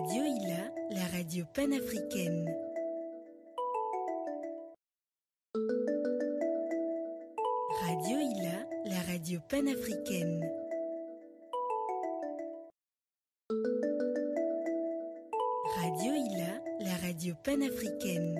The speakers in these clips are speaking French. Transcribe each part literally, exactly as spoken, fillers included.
Radio Ila, la radio panafricaine. Radio Ila, la radio panafricaine. Radio Ila, la radio panafricaine.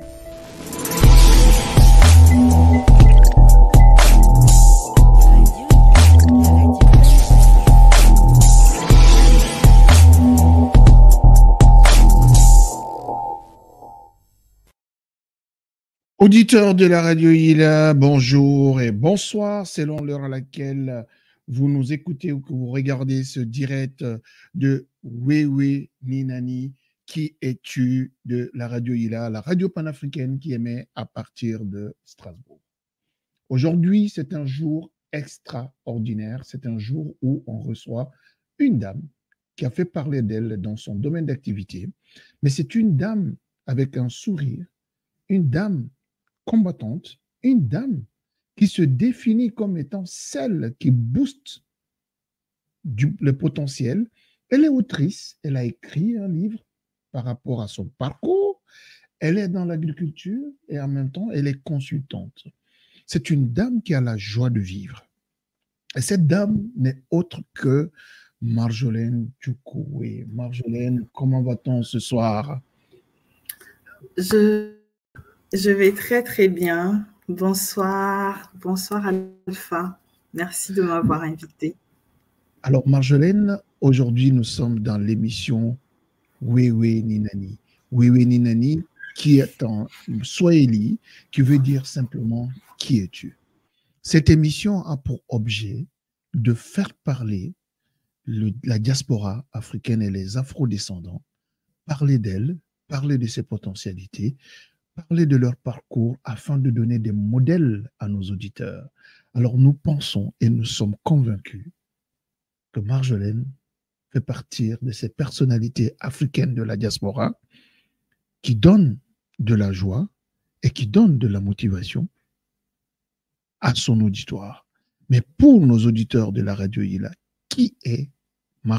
Auditeurs de la radio Ila, bonjour et bonsoir selon l'heure à laquelle vous nous écoutez ou que vous regardez ce direct de Wewe Ninani, qui es-tu de la radio Ila, la radio panafricaine qui émet à partir de Strasbourg. Aujourd'hui, c'est un jour extraordinaire, c'est un jour où on reçoit une dame qui a fait parler d'elle dans son domaine d'activité, mais c'est une dame avec un sourire, une dame combattante, une dame qui se définit comme étant celle qui booste du, le potentiel. Elle est autrice, elle a écrit un livre par rapport à son parcours, elle est dans l'agriculture et en même temps, elle est consultante. C'est une dame qui a la joie de vivre. Et cette dame n'est autre que Marjolaine Djoukoué. Marjolaine, comment va-t-on ce soir? Je... Je vais très très bien. Bonsoir, bonsoir Alpha. Merci de m'avoir invité. Alors Marjolaine, aujourd'hui nous sommes dans l'émission Wewe Ninani. Wewe Ninani qui est en Swahili, qui veut dire simplement qui es-tu. Cette émission a pour objet de faire parler le, la diaspora africaine et les afro-descendants, parler d'elle, parler de ses potentialités, parler de leur parcours afin de donner des modèles à nos auditeurs. Alors nous pensons et nous sommes convaincus que Marjolaine fait partie de ces personnalités africaines de la diaspora qui donnent de la joie et qui donnent de la motivation à son auditoire. Mais pour nos auditeurs de la radio Ila, qui est Marjolaine ?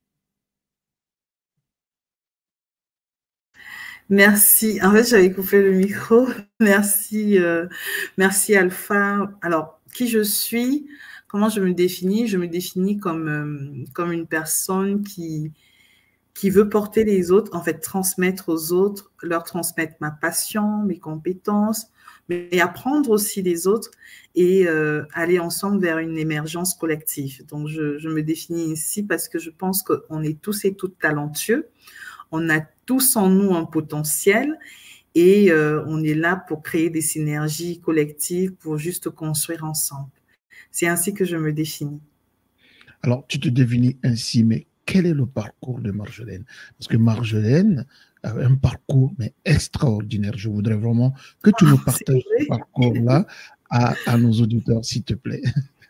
Merci. En fait, j'avais coupé le micro. Merci, euh, merci Alpha. Alors, qui je suis? Comment je me définis? Je me définis comme euh, comme une personne qui qui veut porter les autres, en fait, transmettre aux autres, leur transmettre ma passion, mes compétences, mais apprendre aussi les autres et euh, aller ensemble vers une émergence collective. Donc, je, je me définis ici parce que je pense qu'on est tous et toutes talentueux. On a tous en nous un potentiel et euh, on est là pour créer des synergies collectives, pour juste construire ensemble. C'est ainsi que je me définis. Alors, tu te définis ainsi, mais quel est le parcours de Marjolaine? Parce que Marjolaine a un parcours mais extraordinaire. Je voudrais vraiment que tu nous partages ce parcours-là à, à nos auditeurs, s'il te plaît.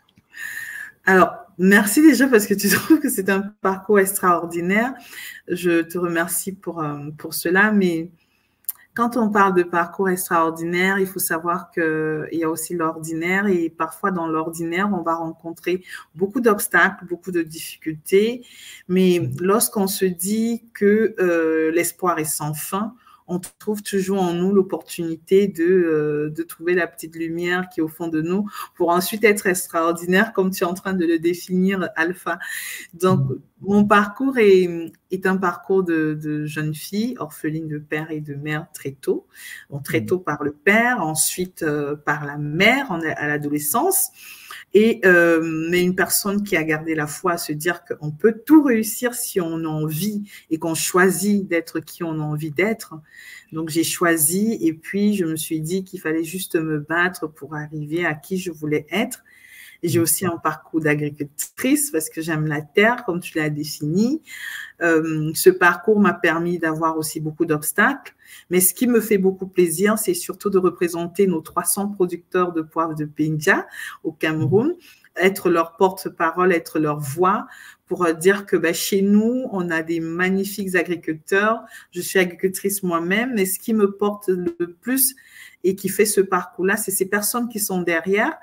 Alors, merci déjà parce que tu trouves que c'est un parcours extraordinaire. Je te remercie pour, euh, pour cela. Mais quand on parle de parcours extraordinaire, il faut savoir qu'il y a aussi l'ordinaire. Et parfois, dans l'ordinaire, on va rencontrer beaucoup d'obstacles, beaucoup de difficultés. Mais lorsqu'on se dit que euh, l'espoir est sans fin, on trouve toujours en nous l'opportunité de, euh, de trouver la petite lumière qui est au fond de nous pour ensuite être extraordinaire, comme tu es en train de le définir, Alpha. Donc, mon parcours est, est un parcours de, de jeune fille, orpheline de père et de mère très tôt. Bon, très tôt par le père, ensuite euh, par la mère en, à l'adolescence. Et euh, mais une personne qui a gardé la foi à se dire qu'on peut tout réussir si on a envie et qu'on choisit d'être qui on a envie d'être. Donc, j'ai choisi et puis je me suis dit qu'il fallait juste me battre pour arriver à qui je voulais être. Et j'ai aussi un parcours d'agricultrice parce que j'aime la terre, comme tu l'as défini. Euh, ce parcours m'a permis d'avoir aussi beaucoup d'obstacles. Mais ce qui me fait beaucoup plaisir, c'est surtout de représenter nos trois cents producteurs de poivre de Penja au Cameroun, être leur porte-parole, être leur voix pour dire que ben, chez nous, on a des magnifiques agriculteurs. Je suis agricultrice moi-même, mais ce qui me porte le plus et qui fait ce parcours-là, c'est ces personnes qui sont derrière,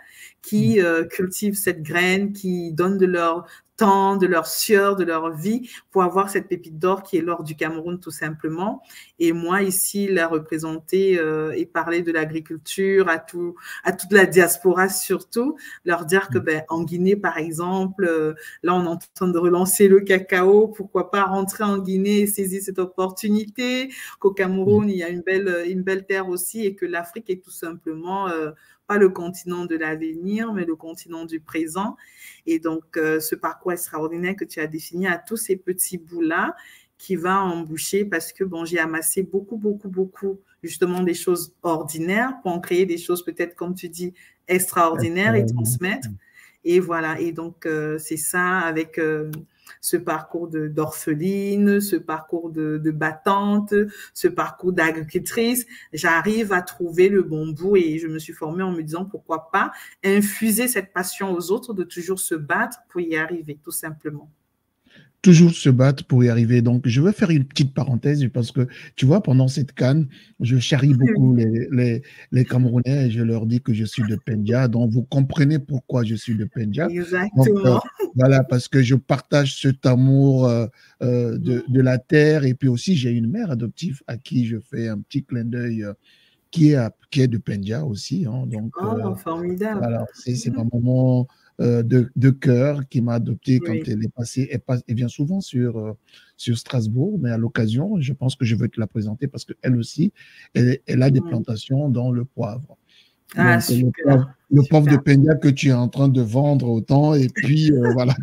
qui euh, cultivent cette graine, qui donnent de leur temps, de leur sueur, de leur vie pour avoir cette pépite d'or qui est l'or du Cameroun tout simplement. Et moi ici, la représenter euh, et parler de l'agriculture à tout, à toute la diaspora surtout, leur dire que ben en Guinée par exemple, euh, là on est en train de relancer le cacao, pourquoi pas rentrer en Guinée et saisir cette opportunité, qu'au Cameroun il y a une belle, une belle terre aussi et que l'Afrique est tout simplement euh, pas le continent de l'avenir, mais le continent du présent. Et donc, euh, ce parcours extraordinaire que tu as défini à tous ces petits bouts-là qui va emboucher parce que, bon, j'ai amassé beaucoup, beaucoup, beaucoup, justement, des choses ordinaires pour en créer des choses peut-être, comme tu dis, extraordinaires et transmettre. Et voilà. Et donc, euh, c'est ça avec... Euh, ce parcours d'orpheline, ce parcours de, de battante, ce parcours d'agricultrice, j'arrive à trouver le bon bout et je me suis formée en me disant pourquoi pas infuser cette passion aux autres de toujours se battre pour y arriver, tout simplement. Toujours se battre pour y arriver. Donc, je veux faire une petite parenthèse parce que, tu vois, pendant cette canne, je charrie beaucoup les, les, les Camerounais et je leur dis que je suis de Pendia. Donc, vous comprenez pourquoi je suis de Pendia. Exactement. Donc, euh, voilà, parce que je partage cet amour euh, euh, de, de la terre. Et puis aussi, j'ai une mère adoptive à qui je fais un petit clin d'œil euh, qui, est qui est de Pendia aussi. Hein. Donc, oh, euh, formidable. Voilà, c'est ma maman euh, de, de cœur qui m'a adopté quand oui. elle est passée. Elle, passe, elle vient souvent sur, euh, sur Strasbourg, mais à l'occasion, je pense que je veux te la présenter parce qu'elle aussi, elle, elle a des plantations dans le poivre. Ah, donc, super, le poivre, le super. poivre de Pendia que tu es en train de vendre autant, et puis euh, voilà.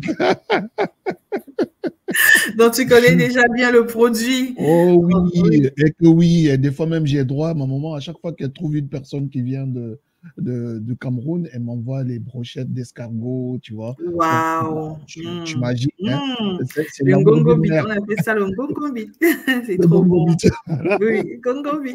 Donc, tu connais déjà bien le produit. Oh oui, oh, oui. et que oui, et des fois même j'ai droit, ma maman, à chaque fois qu'elle trouve une personne qui vient de, de, de Cameroun, elle m'envoie les brochettes d'escargot, tu vois. Waouh! Tu, mmh. tu imagines, hein? Mmh. C'est le ngongobit, on appelle ça le ngongobit. C'est trop bon. Oui, ngongobit.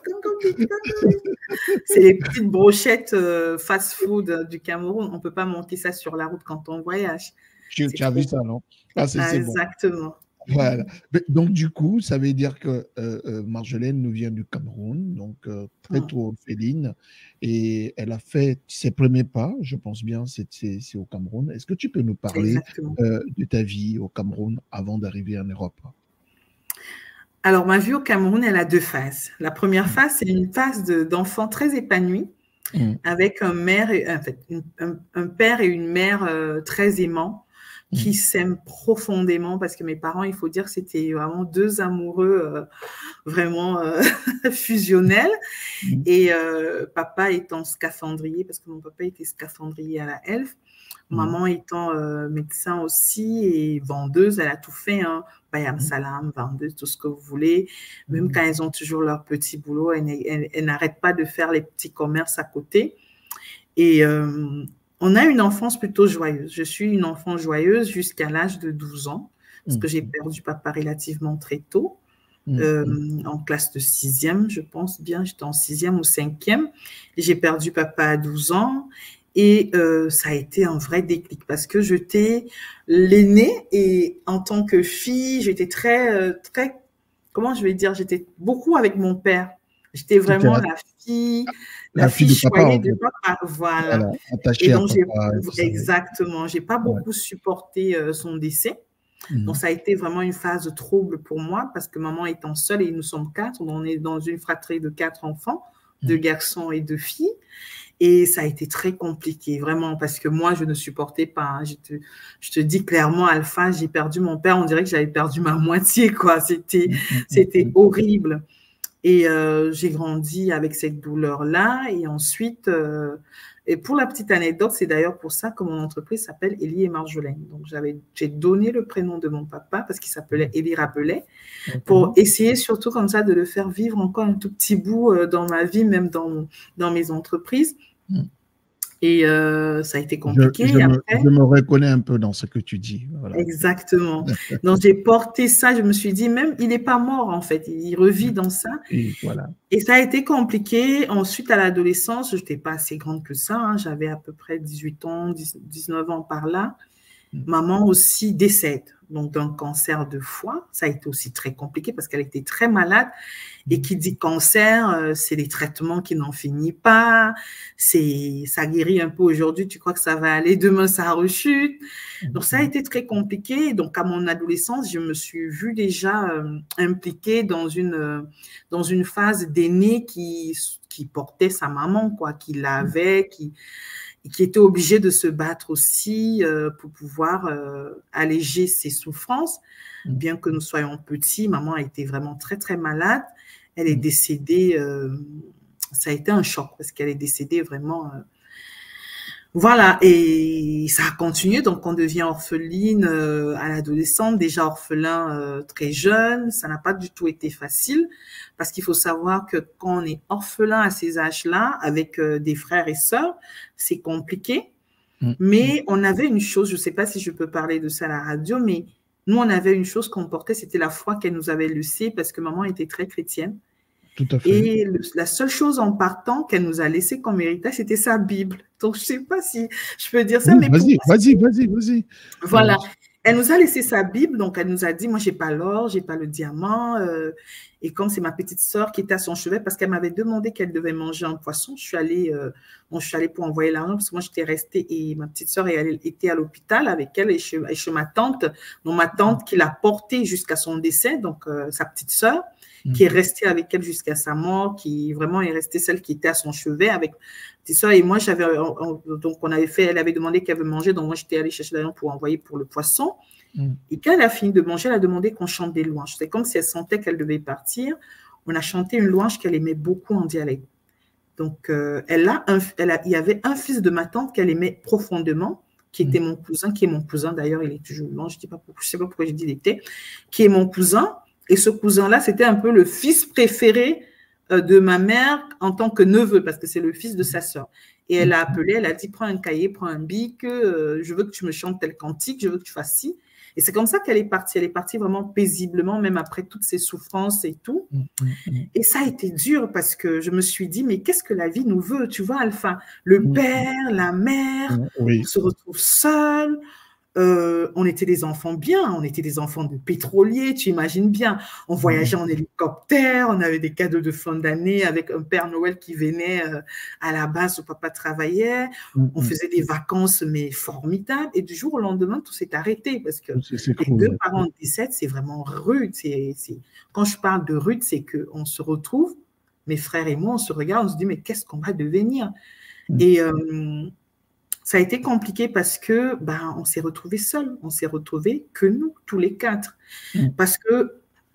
C'est les petites brochettes euh, fast-food du Cameroun. On ne peut pas manquer ça sur la route quand on voyage. Tu, tu as vu ça, non? Ah, c'est ah, bon. Exactement. Voilà. Donc, du coup, ça veut dire que euh, euh, Marjolaine nous vient du Cameroun, donc euh, très tôt orpheline, et elle a fait ses premiers pas, je pense bien, c'est au Cameroun. Est-ce que tu peux nous parler euh, de ta vie au Cameroun avant d'arriver en Europe? Alors, ma vie au Cameroun, elle a deux phases. La première phase, c'est une phase d'enfant très épanoui, mmh. avec un, mère et, en fait, une, un, un père et une mère euh, très aimants, qui mmh. s'aiment profondément parce que mes parents, il faut dire que c'était vraiment deux amoureux euh, vraiment euh, fusionnels. Mmh. Et euh, papa étant scaphandrier, parce que mon papa était scaphandrier à la Elf, mmh. maman étant euh, médecin aussi et vendeuse, elle a tout fait, hein, Bayam Salam, vendeuse, tout ce que vous voulez. Même mmh. quand elles ont toujours leur petit boulot, elles, elles, elles n'arrêtent pas de faire les petits commerces à côté. Et euh, on a une enfance plutôt joyeuse. Je suis une enfant joyeuse jusqu'à l'âge de douze ans, parce mmh. que j'ai perdu papa relativement très tôt, mmh. euh, en classe de sixième, je pense bien, j'étais en sixième ou cinquième. J'ai perdu papa à douze ans et euh, ça a été un vrai déclic parce que j'étais l'aînée et en tant que fille, j'étais très, euh, très, comment je vais dire, j'étais beaucoup avec mon père. J'étais vraiment la fille, la, la fille, fille de choyée papa, de papa. Voilà. voilà, attachée et donc, à papa. Exactement. J'ai pas beaucoup ouais. supporté euh, son décès. Mmh. Donc, ça a été vraiment une phase de trouble pour moi parce que maman étant seule et nous sommes quatre, on est dans une fratrie de quatre enfants, mmh. deux garçons et deux filles. Et ça a été très compliqué, vraiment, parce que moi, je ne supportais pas. Hein. Je, te, je te dis clairement, Alpha, j'ai perdu mon père. On dirait que j'avais perdu ma moitié, quoi. C'était, mmh. c'était horrible. Et euh, j'ai grandi avec cette douleur-là. Et ensuite, euh, et pour la petite anecdote, c'est d'ailleurs pour ça que mon entreprise s'appelle Élie et Marjolaine. Donc, j'avais, j'ai donné le prénom de mon papa parce qu'il s'appelait Élie Rabelais pour essayer surtout comme ça de le faire vivre encore un tout petit bout euh, dans ma vie, même dans, dans mes entreprises. Et euh, ça a été compliqué. Je, je, et me, après, je me reconnais un peu dans ce que tu dis. Voilà. Exactement. Donc, j'ai porté ça. Je me suis dit, même, il n'est pas mort, en fait. Il revit dans ça. Et, voilà. et ça a été compliqué. Ensuite, à l'adolescence, je n'étais pas assez grande que ça. Hein. J'avais à peu près dix-huit ans, dix-neuf ans par là. Mm. Maman aussi décède. donc d'un cancer de foie. Ça a été aussi très compliqué parce qu'elle était très malade. Et qui dit cancer, euh, c'est les traitements qui n'en finissent pas. C'est, ça guérit un peu aujourd'hui, tu crois que ça va aller, demain ça rechute. Donc ça a été très compliqué. Donc à mon adolescence, je me suis vue déjà euh, impliquée dans une, euh, dans une phase d'aîné qui, qui portait sa maman, quoi, qui l'avait, qui, qui était obligée de se battre aussi euh, pour pouvoir euh, alléger ses souffrances. Bien que nous soyons petits, maman a été vraiment très, très malade. Elle est décédée, euh, ça a été un choc parce qu'elle est décédée vraiment. Euh, voilà, et ça a continué. Donc, on devient orpheline euh, à l'adolescente, déjà orphelin euh, très jeune. Ça n'a pas du tout été facile parce qu'il faut savoir que quand on est orphelin à ces âges-là, avec euh, des frères et sœurs, c'est compliqué. Mmh. Mais on avait une chose, je ne sais pas si je peux parler de ça à la radio, mais nous, on avait une chose qu'on portait, c'était la foi qu'elle nous avait laissée parce que maman était très chrétienne. Tout à fait. Et le, la seule chose en partant qu'elle nous a laissé comme héritage, c'était sa Bible. Donc, je ne sais pas si je peux dire ça. Oui, mais vas-y, vas-y, vas-y, vas-y. Voilà. Elle nous a laissé sa Bible, donc elle nous a dit, moi, je n'ai pas l'or, je n'ai pas le diamant. Euh, et comme c'est ma petite sœur qui était à son chevet, parce qu'elle m'avait demandé qu'elle devait manger un poisson, je suis allée, euh, bon, je suis allée pour envoyer l'argent, parce que moi, j'étais restée et ma petite sœur était à l'hôpital avec elle et chez, et chez ma tante. Donc, ma tante qui l'a portée jusqu'à son décès, donc euh, sa petite sœur, qui est restée avec elle jusqu'à sa mort, qui vraiment est restée celle qui était à son chevet avec petite soeur. Et moi, j'avais, donc on avait fait, elle avait demandé qu'elle veut manger, donc moi j'étais allée chercher l'argent pour envoyer pour le poisson. Mm. Et quand elle a fini de manger, elle a demandé qu'on chante des louanges. C'est comme si elle sentait qu'elle devait partir. On a chanté une louange qu'elle aimait beaucoup en dialecte. Donc, euh, elle a un, elle a, il y avait un fils de ma tante qu'elle aimait profondément, qui était mm. mon cousin, qui est mon cousin d'ailleurs, il est toujours vivant, je ne sais pas pourquoi j'ai dit il était, qui est mon cousin. Et ce cousin-là, c'était un peu le fils préféré euh, de ma mère en tant que neveu, parce que c'est le fils de sa sœur. Et elle a appelé, elle a dit, prends un cahier, prends un bic, euh, je veux que tu me chantes tel cantique, je veux que tu fasses ci. Et c'est comme ça qu'elle est partie. Elle est partie vraiment paisiblement, même après toutes ses souffrances et tout. Et ça a été dur parce que je me suis dit, mais qu'est-ce que la vie nous veut? Tu vois, Alpha, le père, la mère, oui. On se retrouve seul. Euh, on était des enfants bien, on était des enfants de pétroliers, tu imagines bien. On voyageait en hélicoptère, on avait des cadeaux de fin d'année avec un Père Noël qui venait euh, à la base où papa travaillait. Mm-hmm. On faisait des vacances, mais formidables. Et du jour au lendemain, tout s'est arrêté parce que c'est, c'est les cool, deux ouais. parents décèdent, c'est vraiment rude. C'est, c'est... Quand je parle de rude, c'est qu'on se retrouve, mes frères et moi, on se regarde, on se dit, mais qu'est-ce qu'on va devenir? Mm-hmm. Et... Euh, ça a été compliqué parce que ben, on s'est retrouvés seuls, on s'est retrouvés que nous, tous les quatre. Mmh. Parce que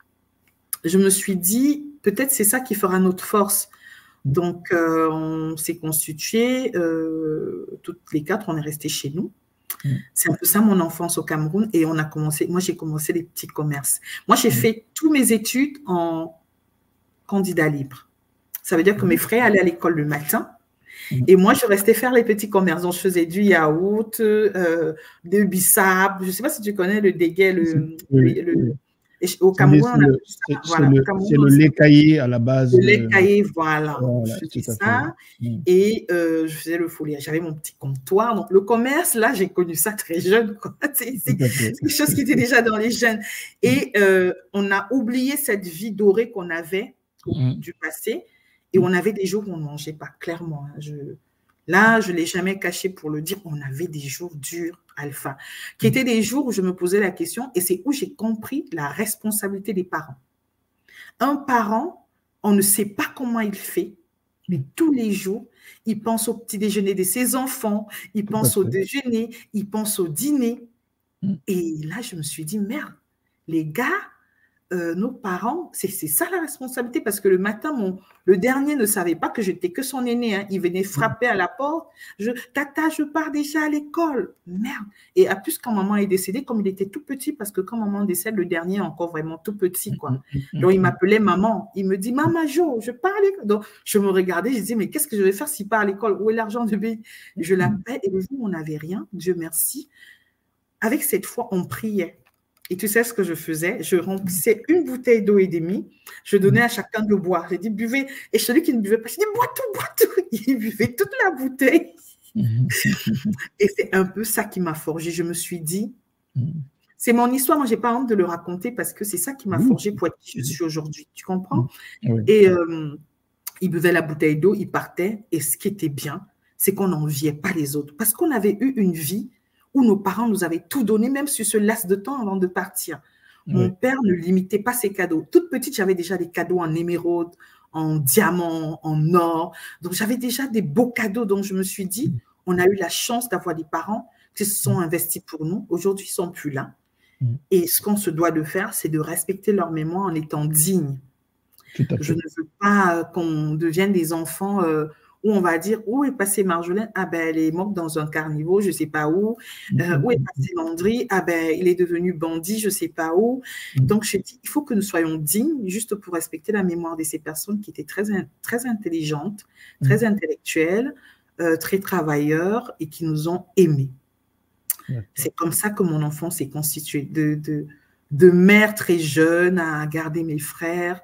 je me suis dit, peut-être c'est ça qui fera notre force. Mmh. Donc, euh, on s'est constitués, euh, toutes les quatre, on est restés chez nous. Mmh. C'est un peu ça mon enfance au Cameroun. Et on a commencé, moi j'ai commencé les petits commerces. Moi j'ai mmh. fait tous mes études en candidat libre. Ça veut dire que mmh. mes frères allaient à l'école le matin. Et moi, je restais faire les petits commerces. Donc, je faisais du yaourt, euh, de bissap. Je ne sais pas si tu connais le déguet. Le, oui, le, oui. Et au Cameroun, c'est le, c'est, voilà, c'est le, Cameroun, c'est le lait caillé à la base. Le lait caillé, voilà. voilà je faisais ça. Mmh. Et euh, je faisais le foliage. J'avais mon petit comptoir. Donc, le commerce, là, j'ai connu ça très jeune. Quoi. C'est, c'est, c'est quelque chose qui était déjà dans les gènes. Et euh, on a oublié cette vie dorée qu'on avait mmh. du passé. Et on avait des jours où on ne mangeait pas, clairement. Hein. Je, là, je ne l'ai jamais caché pour le dire, on avait des jours durs, Alpha, qui étaient des jours où je me posais la question, et c'est où j'ai compris la responsabilité des parents. Un parent, on ne sait pas comment il fait, mais tous les jours, il pense au petit déjeuner de ses enfants, il pense au déjeuner, il pense au dîner. Et là, je me suis dit, merde, les gars, Euh, nos parents, c'est, c'est ça la responsabilité, parce que le matin, mon, le dernier ne savait pas que j'étais que son aîné. Hein. Il venait frapper à la porte. Je, Tata, je pars déjà à l'école. Merde. Et à plus, quand maman est décédée, comme il était tout petit, parce que quand maman décède, le dernier est encore vraiment tout petit, quoi. Donc, il m'appelait maman. Il me dit, Maman Jo, je pars à l'école. Donc, je me regardais, je disais, mais qu'est-ce que je vais faire s'il part à l'école? Où est l'argent de bébé? Je l'appelle, et le jour où on n'avait rien, Dieu merci, avec cette foi, on priait. Et tu sais ce que je faisais? Je remplissais une bouteille d'eau et demie. Je donnais à chacun de boire. J'ai dit, buvez. Et celui qui ne buvait pas, j'ai dit, bois tout, bois tout. Il buvait toute la bouteille. Et c'est un peu ça qui m'a forgé. Je me suis dit, c'est mon histoire. Moi, je n'ai pas honte de le raconter parce que c'est ça qui m'a Oui. forgé pour être qui je suis aujourd'hui. Tu comprends? Oui. Et euh, il buvait la bouteille d'eau, il partait. Et ce qui était bien, c'est qu'on n'enviait pas les autres. Parce qu'on avait eu une vie où nos parents nous avaient tout donné, même sur ce laps de temps avant de partir. Oui. Mon père ne limitait pas ses cadeaux. Toute petite, j'avais déjà des cadeaux en émeraude, en diamant, en or. Donc, j'avais déjà des beaux cadeaux. Donc, je me suis dit, on a eu la chance d'avoir des parents qui se sont investis pour nous. Aujourd'hui, ils ne sont plus là. Et ce qu'on se doit de faire, c'est de respecter leur mémoire en étant digne. Tout à fait. Je ne veux pas qu'on devienne des enfants euh, où on va dire « Où est passée Marjolaine? Ah ben, elle est morte dans un carnivore, je ne sais pas où. Euh, où est passé Landry? Ah ben, il est devenu bandit, je ne sais pas où. » Donc, je dis, il faut que nous soyons dignes juste pour respecter la mémoire de ces personnes qui étaient très, très intelligentes, très intellectuelles, euh, très travailleurs et qui nous ont aimés. C'est comme ça que mon enfant s'est constitué, de, de, de mère très jeune à garder mes frères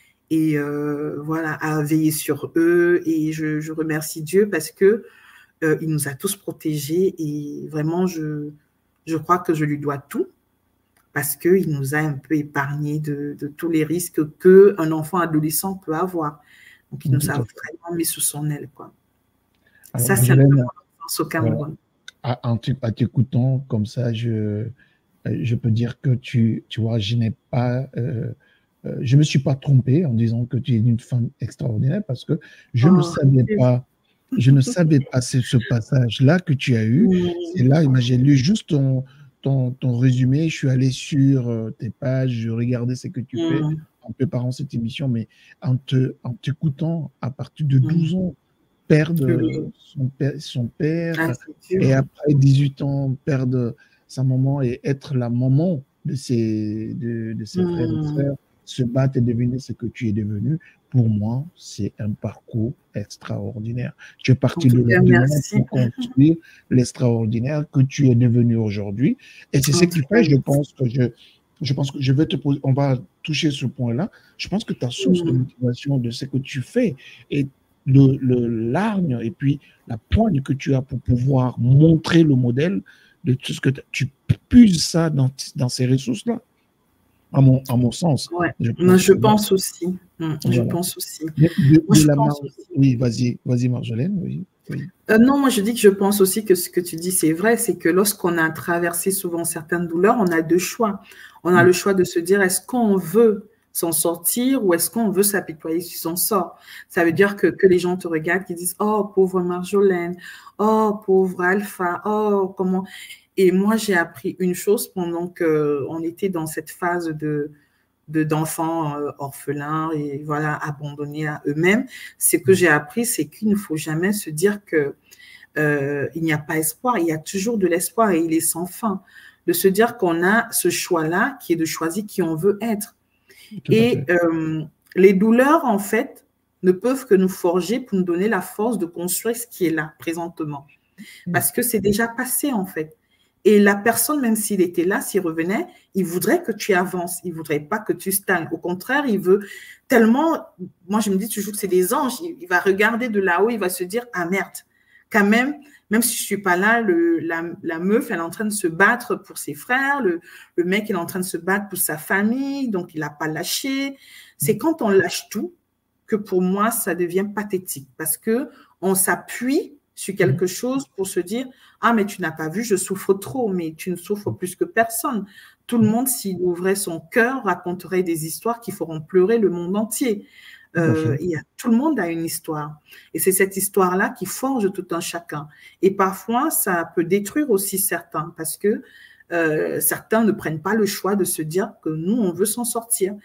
et euh, voilà, à veiller sur eux. Et je, je remercie Dieu parce que euh, il nous a tous protégés et vraiment, je, je crois que je lui dois tout parce qu'il nous a un peu épargnés de, de tous les risques qu'un enfant adolescent peut avoir. Donc, il nous a vraiment mis sous son aile, quoi. Alors, ça, c'est un peu mon enfance au Cameroun. Euh... En t'écoutant comme ça, je, je peux dire que tu, tu vois, je n'ai pas, euh, euh, je me suis pas trompé en disant que tu es une femme extraordinaire parce que je oh, ne savais oui. pas, je ne savais pas ce, ce passage-là que tu as eu. Oui. C'est là, j'ai lu juste ton, ton, ton résumé, je suis allé sur euh, tes pages, je regardais ce que tu oui. fais en préparant cette émission, mais en te, en t'écoutant à partir de douze ans, perdre oui. son père, son père ah, et après dix-huit ans, perdre sa maman et être la maman de ses, de, de ses mmh. frères et sœurs, se battre et devenir ce que tu es devenu, pour moi, c'est un parcours extraordinaire. Tu es parti de l'ordinaire pour construire l'extraordinaire que tu es devenu aujourd'hui. Et c'est ce qui fait, je pense que je, je pense que je vais te poser, on va toucher ce point-là. Je pense que ta source mmh. de motivation de ce que tu fais est le, le largne et puis la poigne que tu as pour pouvoir montrer le modèle de tout ce que tu puises ça dans, dans ces ressources-là, à mon, à mon sens. Ouais. Je pense, Moi, je pense aussi. Voilà. Je pense aussi. De, de, moi, de je la pense Mar... aussi. Oui, vas-y, vas-y Marjolaine. Oui, oui. Euh, non, moi je dis que je pense aussi que ce que tu dis, c'est vrai, c'est que lorsqu'on a traversé souvent certaines douleurs, on a deux choix. On a oui. le choix de se dire, est-ce qu'on veut s'en sortir ou est-ce qu'on veut s'apitoyer sur son sort? Ça veut dire que, que les gens te regardent, qui disent, oh, pauvre Marjolaine, oh, pauvre Alpha, oh, comment... Et moi, j'ai appris une chose pendant qu'on était dans cette phase de, de, d'enfants euh, orphelins et voilà, abandonnés à eux-mêmes. Ce que j'ai appris, c'est qu'il ne faut jamais se dire que euh, il n'y a pas espoir. Il y a toujours de l'espoir et il est sans fin. De se dire qu'on a ce choix-là qui est de choisir qui on veut être. Tout et euh, les douleurs, en fait, ne peuvent que nous forger pour nous donner la force de construire ce qui est là présentement. Parce que c'est déjà passé, en fait. Et la personne, même s'il était là, s'il revenait, il voudrait que tu avances. Il ne voudrait pas que tu stagnes. Au contraire, il veut tellement... Moi, je me dis toujours que c'est des anges. Il va regarder de là-haut, il va se dire « Ah merde, quand même, même si je ne suis pas là, le, la, la meuf, elle est en train de se battre pour ses frères. Le, le mec, il est en train de se battre pour sa famille. Donc, il n'a pas lâché. » C'est quand on lâche tout que pour moi, ça devient pathétique. Parce qu'on s'appuie sur quelque chose pour se dire « Ah, mais tu n'as pas vu, je souffre trop. » Mais tu ne souffres plus que personne. Tout le monde, s'il ouvrait son cœur, raconterait des histoires qui feront pleurer le monde entier. Euh, il y a, tout le monde a une histoire. Et c'est cette histoire-là qui forge tout un chacun. Et parfois, ça peut détruire aussi certains parce que euh, certains ne prennent pas le choix de se dire que nous, on veut s'en sortir.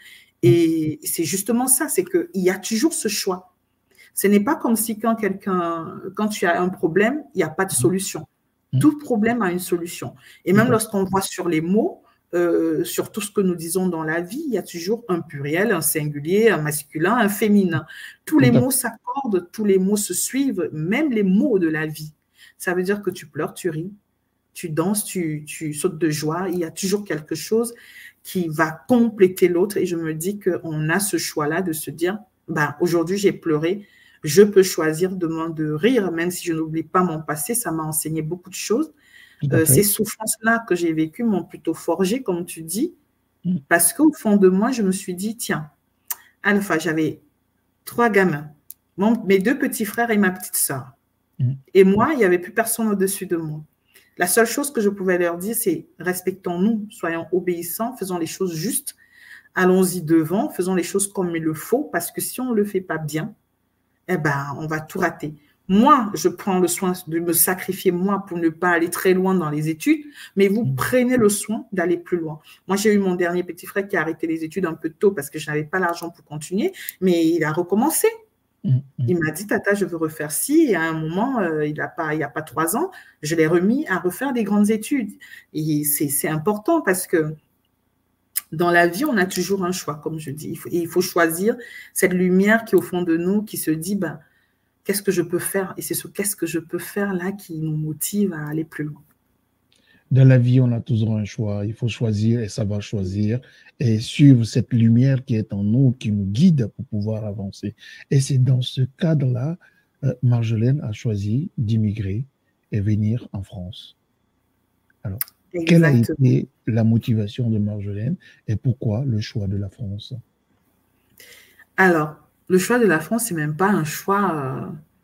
Et c'est justement ça, c'est qu'il y a toujours ce choix. Ce n'est pas comme si quand quelqu'un, quand tu as un problème, il n'y a pas de solution. Tout problème a une solution. Et même lorsqu'on voit sur les mots, euh, sur tout ce que nous disons dans la vie, il y a toujours un pluriel, un singulier, un masculin, un féminin. Tous les mots s'accordent, tous les mots se suivent, même les mots de la vie. Ça veut dire que tu pleures, tu ris, tu danses, tu, tu sautes de joie. Il y a toujours quelque chose qui va compléter l'autre. Et je me dis qu'on a ce choix-là de se dire, ben, aujourd'hui, j'ai pleuré. Je peux choisir demain de rire, même si je n'oublie pas mon passé, ça m'a enseigné beaucoup de choses. Euh, ces souffrances-là que j'ai vécues m'ont plutôt forgé, comme tu dis, mmh. parce qu'au fond de moi, je me suis dit, tiens, Alpha, j'avais trois gamins, mon, mes deux petits frères et ma petite sœur. Mmh. Et moi, il n'y avait plus personne au-dessus de moi. La seule chose que je pouvais leur dire, c'est respectons-nous, soyons obéissants, faisons les choses justes, allons-y devant, faisons les choses comme il le faut, parce que si on ne le fait pas bien, eh ben, on va tout rater. Moi, je prends le soin de me sacrifier, moi, pour ne pas aller très loin dans les études, mais vous mmh. prenez le soin d'aller plus loin. Moi, j'ai eu mon dernier petit frère qui a arrêté les études un peu tôt parce que je n'avais pas l'argent pour continuer, mais il a recommencé. Mmh. Il m'a dit, Tata, je veux refaire ci. Et à un moment, euh, il n'y a pas, il y a pas trois ans, je l'ai remis à refaire des grandes études. Et c'est important parce que dans la vie, on a toujours un choix, comme je dis. Il faut, il faut choisir cette lumière qui est au fond de nous, qui se dit, ben, qu'est-ce que je peux faire? Et c'est ce qu'est-ce que je peux faire là qui nous motive à aller plus loin. Dans la vie, on a toujours un choix. Il faut choisir et savoir choisir et suivre cette lumière qui est en nous, qui nous guide pour pouvoir avancer. Et c'est dans ce cadre-là, euh, Marjolaine a choisi d'immigrer et venir en France. Alors, exactement. Quelle a été la motivation de Marjolaine et pourquoi le choix de la France? Alors, le choix de la France, c'est même pas un choix, euh,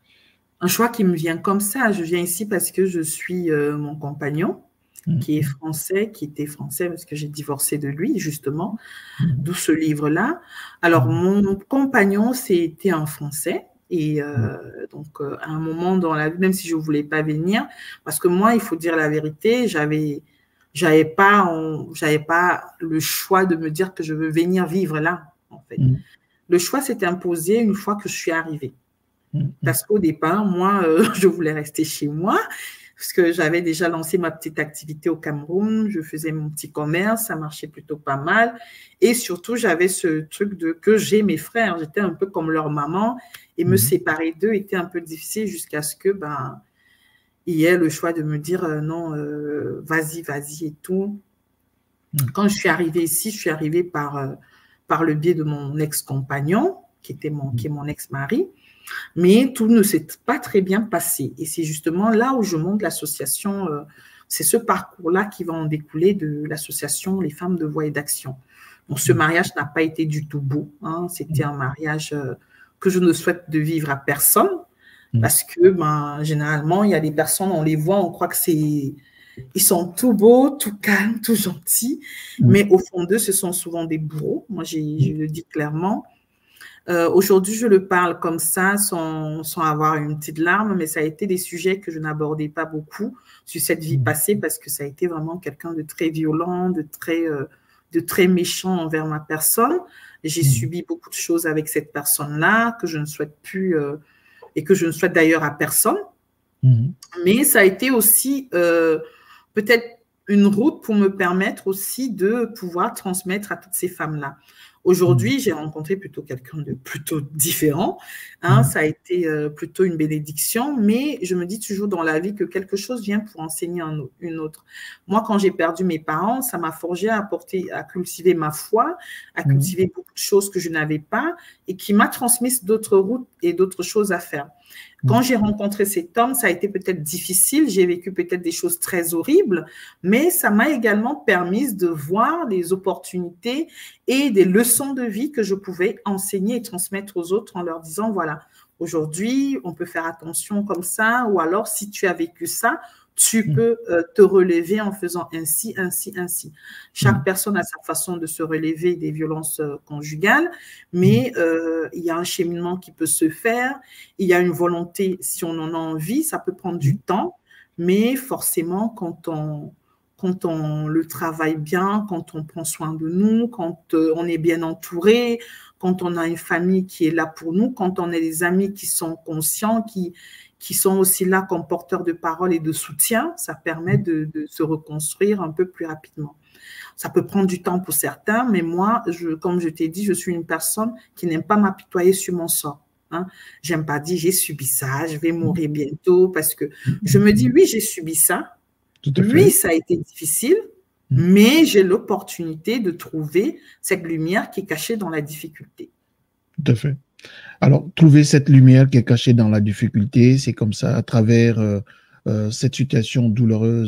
un choix qui me vient comme ça. Je viens ici parce que je suis euh, mon compagnon, mmh. qui est français, qui était français parce que j'ai divorcé de lui, justement, mmh. d'où ce livre-là. Alors, mmh. mon compagnon, c'était un Français. Et euh, mmh. donc, euh, à un moment dans la vie, même si je ne voulais pas venir, parce que moi, il faut dire la vérité, j'avais... j'avais pas, on, j'avais pas le choix de me dire que je veux venir vivre là, en fait. Mmh. Le choix s'est imposé une fois que je suis arrivée. Mmh. Parce qu'au départ, moi, euh, je voulais rester chez moi, parce que j'avais déjà lancé ma petite activité au Cameroun, je faisais mon petit commerce, ça marchait plutôt pas mal. Et surtout, j'avais ce truc de que j'ai mes frères, j'étais un peu comme leur maman, et mmh. me séparer d'eux était un peu difficile jusqu'à ce que, ben, il y ait le choix de me dire euh, non, euh, vas-y, vas-y et tout. Mmh. Quand je suis arrivée ici, je suis arrivée par... Euh, par le biais de mon ex-compagnon, qui était mon, qui est mon ex-mari, mais tout ne s'est pas très bien passé. Et c'est justement là où je monte l'association, euh, c'est ce parcours-là qui va en découler de l'association Les Femmes de Voix et d'Action. Donc, ce mariage n'a pas été du tout beau, hein. C'était un mariage euh, que je ne souhaite de vivre à personne, parce que ben, généralement, il y a des personnes, on les voit, on croit que c'est... Ils sont tout beaux, tout calmes, tout gentils, mmh. mais au fond d'eux, ce sont souvent des bourreaux. Moi, je le dis clairement. Euh, Aujourd'hui, je le parle comme ça, sans, sans avoir une petite larme, mais ça a été des sujets que je n'abordais pas beaucoup sur cette vie passée, parce que ça a été vraiment quelqu'un de très violent, de très, euh, de très méchant envers ma personne. J'ai mmh. subi beaucoup de choses avec cette personne-là que je ne souhaite plus euh, et que je ne souhaite d'ailleurs à personne. Mmh. Mais ça a été aussi... Euh, peut-être une route pour me permettre aussi de pouvoir transmettre à toutes ces femmes-là. Aujourd'hui, mmh. j'ai rencontré plutôt quelqu'un de plutôt différent. Hein, mmh. Ça a été euh, plutôt une bénédiction, mais je me dis toujours dans la vie que quelque chose vient pour enseigner un, une autre. Moi, quand j'ai perdu mes parents, ça m'a forgé à, apporter, à cultiver ma foi, à mmh. cultiver beaucoup de choses que je n'avais pas et qui m'a transmis d'autres routes et d'autres choses à faire. Quand j'ai rencontré cet homme, ça a été peut-être difficile, j'ai vécu peut-être des choses très horribles, mais ça m'a également permis de voir des opportunités et des leçons de vie que je pouvais enseigner et transmettre aux autres en leur disant, voilà, aujourd'hui, on peut faire attention comme ça, ou alors si tu as vécu ça, tu peux euh, te relever en faisant ainsi, ainsi, ainsi. Chaque mmh. personne a sa façon de se relever des violences euh, conjugales, mais euh, il y a un cheminement qui peut se faire, il y a une volonté, si on en a envie, ça peut prendre du temps, mais forcément, quand on, quand on le travaille bien, quand on prend soin de nous, quand euh, on est bien entouré, quand on a une famille qui est là pour nous, quand on a des amis qui sont conscients, qui qui sont aussi là comme porteurs de parole et de soutien, ça permet de, de se reconstruire un peu plus rapidement. Ça peut prendre du temps pour certains, mais moi, je, comme je t'ai dit, je suis une personne qui n'aime pas m'apitoyer sur mon sort. Hein. J'aime pas dire j'ai subi ça, je vais mourir bientôt, parce que je me dis oui, j'ai subi ça, oui, ça a été difficile, mais j'ai l'opportunité de trouver cette lumière qui est cachée dans la difficulté. Tout à fait. Alors, trouver cette lumière qui est cachée dans la difficulté, c'est comme ça, à travers euh, euh, cette situation douloureuse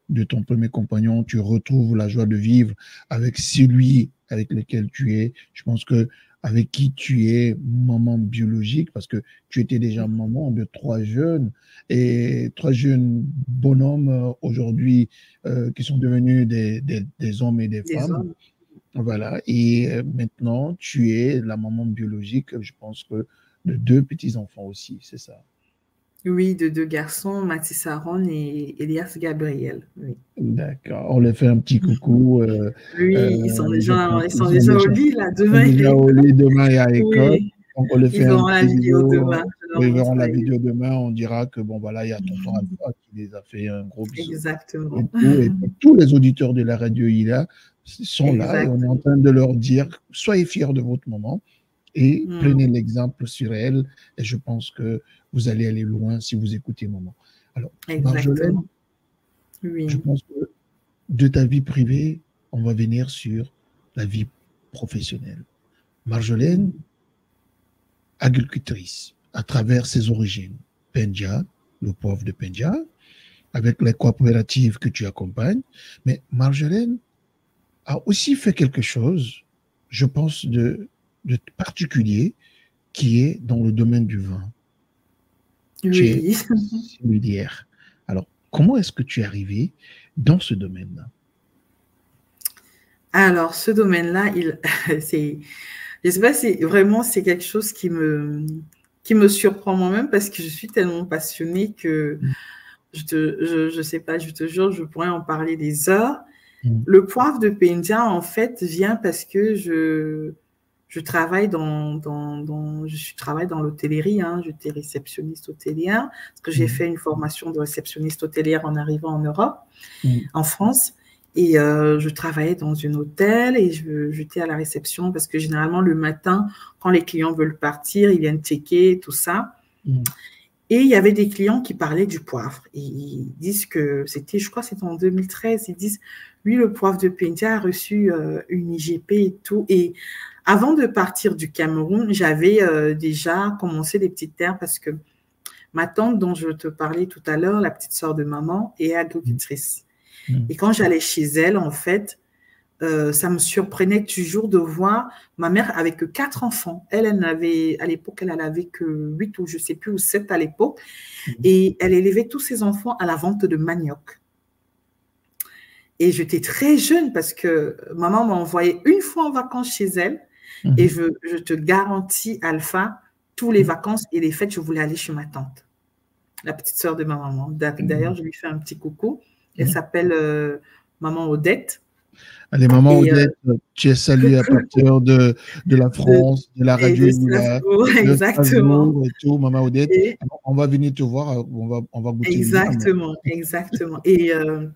de ton premier compagnon, tu retrouves la joie de vivre avec celui avec lequel tu es. Je pense que avec qui tu es maman biologique, parce que tu étais déjà maman de trois jeunes et trois jeunes bonhommes euh, aujourd'hui euh, qui sont devenus des, des, des hommes et des, des femmes. Hommes. Voilà. Et euh, maintenant, tu es la maman biologique, je pense que de deux petits-enfants aussi, c'est ça. Oui, de deux garçons, Mathis Aaron et Elias Gabriel. Oui. D'accord. On leur fait un petit coucou. Euh, oui, euh, ils sont déjà, pense, ils sont ils déjà sont au lit, là. Demain, ils sont déjà au lit, demain, il y a l'école. Oui. Donc, on leur fait ils un la vidéo demain. Oui, ils verront la vidéo demain. On dira que, bon, voilà, il y a tonton Alpha qui les a fait un gros bisou. Exactement. Et, tout, et tous les auditeurs de la radio I L A sont Exactement. Là et on est en train de leur dire, soyez fiers de votre maman. Et mmh. prenez l'exemple sur elle. Et je pense que vous allez aller loin si vous écoutez maman. Alors, Exactement. Marjolaine, oui. je pense que de ta vie privée, on va venir sur la vie professionnelle. Marjolaine, agricultrice, à travers ses origines, Pendja, le poivre de Pendja, avec les coopératives que tu accompagnes. Mais Marjolaine a aussi fait quelque chose, je pense, de de particulier qui est dans le domaine du vin. Oui. Tu es sommelière. Alors, comment est-ce que tu es arrivée dans ce domaine-là? Alors, ce domaine-là, il, c'est, je ne sais pas si vraiment c'est quelque chose qui me, qui me surprend moi-même parce que je suis tellement passionnée que mm. je te, je, je sais pas, je te jure, je pourrais en parler des heures. Mm. Le poivre de Pendja, en fait, vient parce que je Je travaille dans, dans, dans, je travaille dans l'hôtellerie, hein, j'étais réceptionniste hôtelière, parce que j'ai mmh. fait une formation de réceptionniste hôtelière en arrivant en Europe, mmh. en France, et euh, je travaillais dans un hôtel et je, j'étais à la réception parce que généralement le matin, quand les clients veulent partir, ils viennent checker, tout ça. Mmh. Et il y avait des clients qui parlaient du poivre. Et ils disent que c'était, je crois que c'était en deux mille treize, ils disent, lui, le poivre de Pendja a reçu euh, une I G P et tout. Et avant de partir du Cameroun, j'avais euh, déjà commencé des petites terres parce que ma tante dont je te parlais tout à l'heure, la petite sœur de maman, est agricultrice. Mmh. Et quand j'allais chez elle, en fait, euh, ça me surprenait toujours de voir ma mère avec que quatre enfants. Elle, elle avait, à l'époque, elle n'avait que huit ou je ne sais plus, ou sept à l'époque. Mmh. Et elle élevait tous ses enfants à la vente de manioc. Et j'étais très jeune parce que maman m'a envoyé une fois en vacances chez elle. Mmh. Et je, je te garantis, Alpha, tous les vacances et les fêtes, je voulais aller chez ma tante, la petite sœur de ma maman. D'ailleurs, mmh. je lui fais un petit coucou. Elle mmh. s'appelle euh, Maman Odette. Allez, Maman et Odette, euh, tu es saluée à partir de, de la France, de, de la radio. De exactement. Et tout, Maman Odette. Et on va venir te voir, on va, on va goûter. Exactement, exactement. Et euh,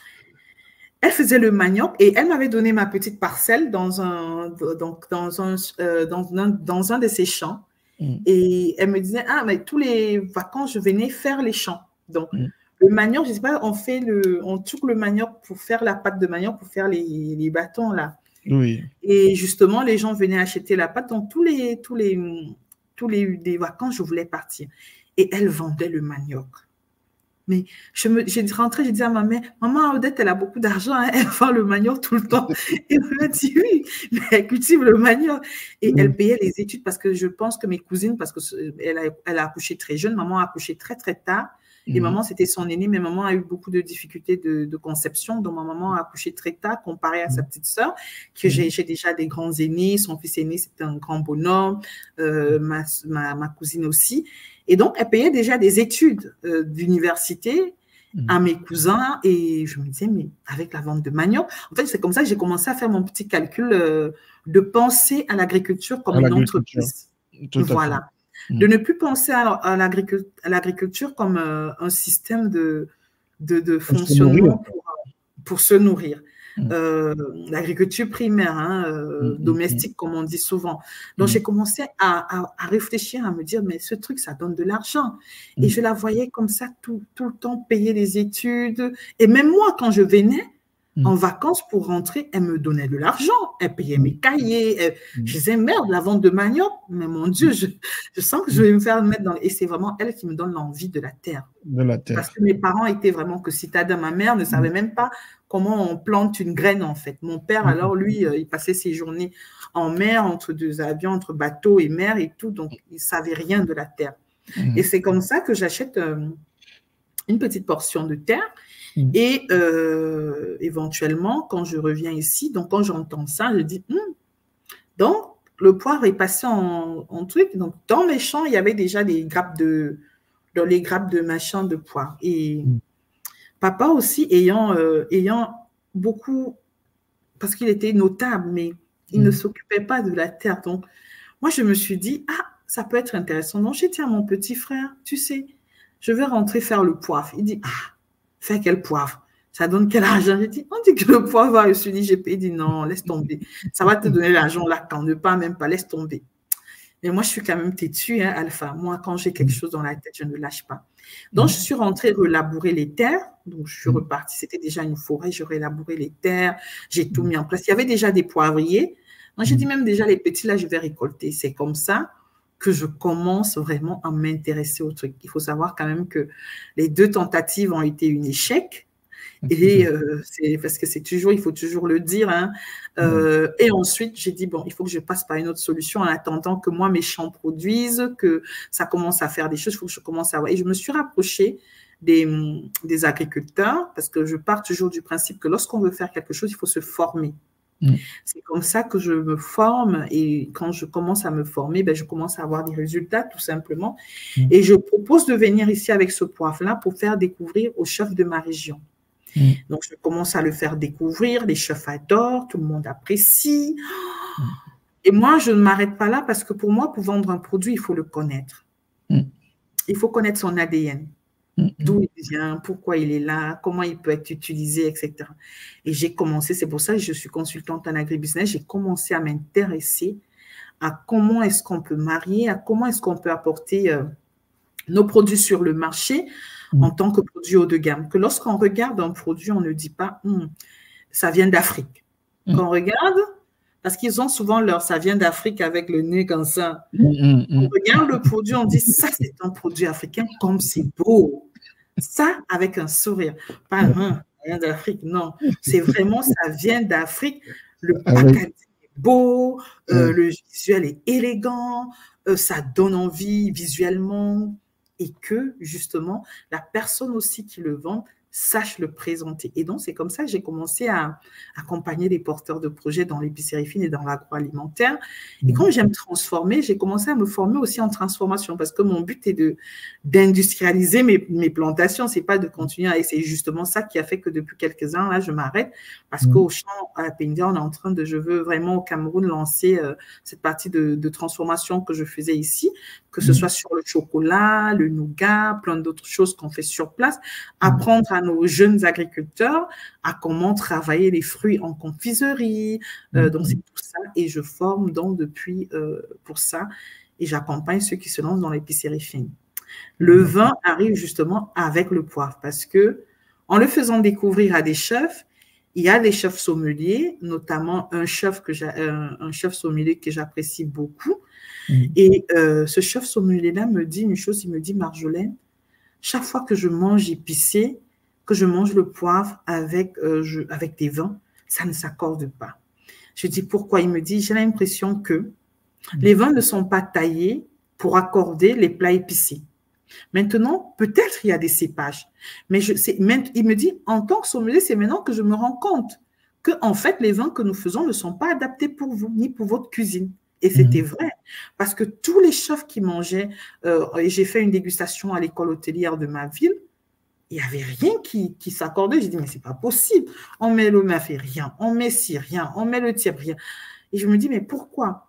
elle faisait le manioc et elle m'avait donné ma petite parcelle dans un, donc dans un, euh, dans un, dans un de ses champs. Mm. Et elle me disait, ah, mais tous les vacances, je venais faire les champs. Donc, mm. le manioc, je ne sais pas, on fait le, on tourne le manioc pour faire la pâte de manioc, pour faire les, les bâtons, là. Oui. Et justement, les gens venaient acheter la pâte. Donc, tous les, tous les, tous les, les vacances, je voulais partir. Et elle vendait le manioc. Mais je me, j'ai rentré, j'ai dit à ma mère, maman Odette, elle a beaucoup d'argent, hein, elle vend le manioc tout le temps. Et elle m'a dit oui, mais elle cultive le manioc. Et mmh. elle payait les études parce que je pense que mes cousines, parce qu'elle a, elle a accouché très jeune, maman a accouché très très tard. Et mmh. maman, c'était son aînée, mais maman a eu beaucoup de difficultés de, de conception. Donc, ma maman a accouché très tard comparé à sa petite sœur, que mmh. j'ai, j'ai déjà des grands aînés. Son fils aîné, c'était un grand bonhomme. Euh, ma, ma, ma cousine aussi. Et donc, elle payait déjà des études euh, d'université mmh. à mes cousins. Et je me disais, mais avec la vente de manioc, en fait, c'est comme ça que j'ai commencé à faire mon petit calcul euh, de penser à l'agriculture comme à une l'agriculture. entreprise. Tout voilà. Mmh. De ne plus penser à, à, l'agriculture, à l'agriculture comme euh, un système de, de, de fonctionnement pour, pour se nourrir. Mmh. Euh, l'agriculture primaire, hein, euh, mmh. domestique, comme on dit souvent. Donc, mmh. j'ai commencé à, à, à réfléchir, à me dire, mais ce truc, ça donne de l'argent. Mmh. Et je la voyais comme ça tout, tout le temps payer les études. Et même moi, quand je venais, Mm. En vacances, pour rentrer, elle me donnait de l'argent, elle payait mes cahiers. Elle... Mm. Je disais, merde, la vente de manioc, mais mon Dieu, je, je sens que je vais me faire mettre dans... Et c'est vraiment elle qui me donne l'envie de la terre. De la terre. Parce que mes parents étaient vraiment que citadins. Ma mère ne savait mm. même pas comment on plante une graine, en fait. Mon père, mm. alors, lui, euh, il passait ses journées en mer, entre deux avions, entre bateau et mer et tout, donc il ne savait rien de la terre. Mm. Et c'est comme ça que j'achète euh, une petite portion de terre. Mmh. Et euh, éventuellement, quand je reviens ici, donc quand j'entends ça, je dis, hm. donc le poivre est passé en, en truc. Donc dans mes champs, il y avait déjà des grappes de, dans les grappes de machin de poivre. Et mmh. papa aussi, ayant, euh, ayant beaucoup, parce qu'il était notable, mais il mmh. ne s'occupait pas de la terre. Donc moi, je me suis dit, ah, ça peut être intéressant. Donc j'ai dit à mon petit frère, tu sais, je vais rentrer faire le poivre. Il dit, ah, faire quel poivre? Ça donne quel argent? J'ai dit, on dit que le poivre, je me suis dit, j'ai payé, il dit non, laisse tomber. Ça va te donner l'argent là, quand ne pas, même pas, laisse tomber. Mais moi, je suis quand même têtue, hein, Alpha. Moi, quand j'ai quelque chose dans la tête, je ne lâche pas. Donc, je suis rentrée relabourer les terres. Donc, je suis repartie. C'était déjà une forêt. Je relabouré les terres. J'ai tout mis en place. Il y avait déjà des poivriers. Donc, j'ai dit même déjà les petits, là, je vais récolter. C'est comme ça que je commence vraiment à m'intéresser au truc. Il faut savoir quand même que les deux tentatives ont été un échec. Et euh, c'est parce que c'est toujours, il faut toujours le dire. Hein. Euh, mmh. Et ensuite, j'ai dit, bon, il faut que je passe par une autre solution en attendant que moi, mes champs produisent, que ça commence à faire des choses, il faut que je commence à voir. Et je me suis rapprochée des, des agriculteurs parce que je pars toujours du principe que lorsqu'on veut faire quelque chose, il faut se former. Mmh. C'est comme ça que je me forme et quand je commence à me former, ben, je commence à avoir des résultats tout simplement. Mmh. Et je propose de venir ici avec ce poivre-là pour faire découvrir aux chefs de ma région. Mmh. Donc, je commence à le faire découvrir, les chefs adorent, tout le monde apprécie. Mmh. Et moi, je ne m'arrête pas là parce que pour moi, pour vendre un produit, il faut le connaître. Mmh. Il faut connaître son A D N. Mmh. D'où il vient, pourquoi il est là, comment il peut être utilisé, et cetera. Et j'ai commencé, c'est pour ça que je suis consultante en agribusiness, j'ai commencé à m'intéresser à comment est-ce qu'on peut marier, à comment est-ce qu'on peut apporter euh, nos produits sur le marché mmh. en tant que produit haut de gamme. Que lorsqu'on regarde un produit, on ne dit pas hm, ça vient d'Afrique. Mmh. Quand on regarde, parce qu'ils ont souvent leur ça vient d'Afrique avec le nez comme ça. Mmh. On regarde le produit, on dit ça c'est un produit africain, comme c'est beau. Ça avec un sourire. Pas un ça vient d'Afrique, non. C'est vraiment ça vient d'Afrique. Le packaging est beau, euh, mmh. le visuel est élégant, euh, ça donne envie visuellement. Et que, justement, la personne aussi qui le vend sache le présenter. Et donc, c'est comme ça que j'ai commencé à accompagner les porteurs de projets dans l'épicerie fine et dans l'agroalimentaire. Et quand j'aime transformer, j'ai commencé à me former aussi en transformation parce que mon but est de, d'industrialiser mes, mes plantations. C'est pas de continuer à, et c'est justement ça qui a fait que depuis quelques ans, là, je m'arrête parce mmh. qu'au champ, à Pendia, on est en train de, je veux vraiment au Cameroun lancer euh, cette partie de, de transformation que je faisais ici, que ce mmh. soit sur le chocolat, le nougat, plein d'autres choses qu'on fait sur place, apprendre à nos jeunes agriculteurs à comment travailler les fruits en confiserie. Euh, donc, c'est tout ça. Et je forme donc depuis euh, pour ça. Et j'accompagne ceux qui se lancent dans l'épicerie fine. Le vin arrive justement avec le poivre parce que en le faisant découvrir à des chefs, il y a des chefs sommeliers, notamment un chef, que j'ai, un, un chef sommelier que j'apprécie beaucoup. Mmh. Et euh, ce chef sommelier-là me dit une chose, il me dit, Marjolaine, chaque fois que je mange épicé, que je mange le poivre avec, euh, je, avec des vins, ça ne s'accorde pas. Je dis pourquoi? Il me dit, j'ai l'impression que mmh. les vins ne sont pas taillés pour accorder les plats épicés. Maintenant, peut-être il y a des cépages, mais je, c'est, il me dit, en tant que sommelier, c'est maintenant que je me rends compte que, en fait, les vins que nous faisons ne sont pas adaptés pour vous, ni pour votre cuisine. Et c'était mmh. vrai, parce que tous les chefs qui mangeaient, euh, et j'ai fait une dégustation à l'école hôtelière de ma ville, il n'y avait rien qui, qui s'accordait. J'ai dit, mais c'est pas possible. On met le mafé, rien. On met ci, rien. On met le tiers, rien. Et je me dis, mais pourquoi?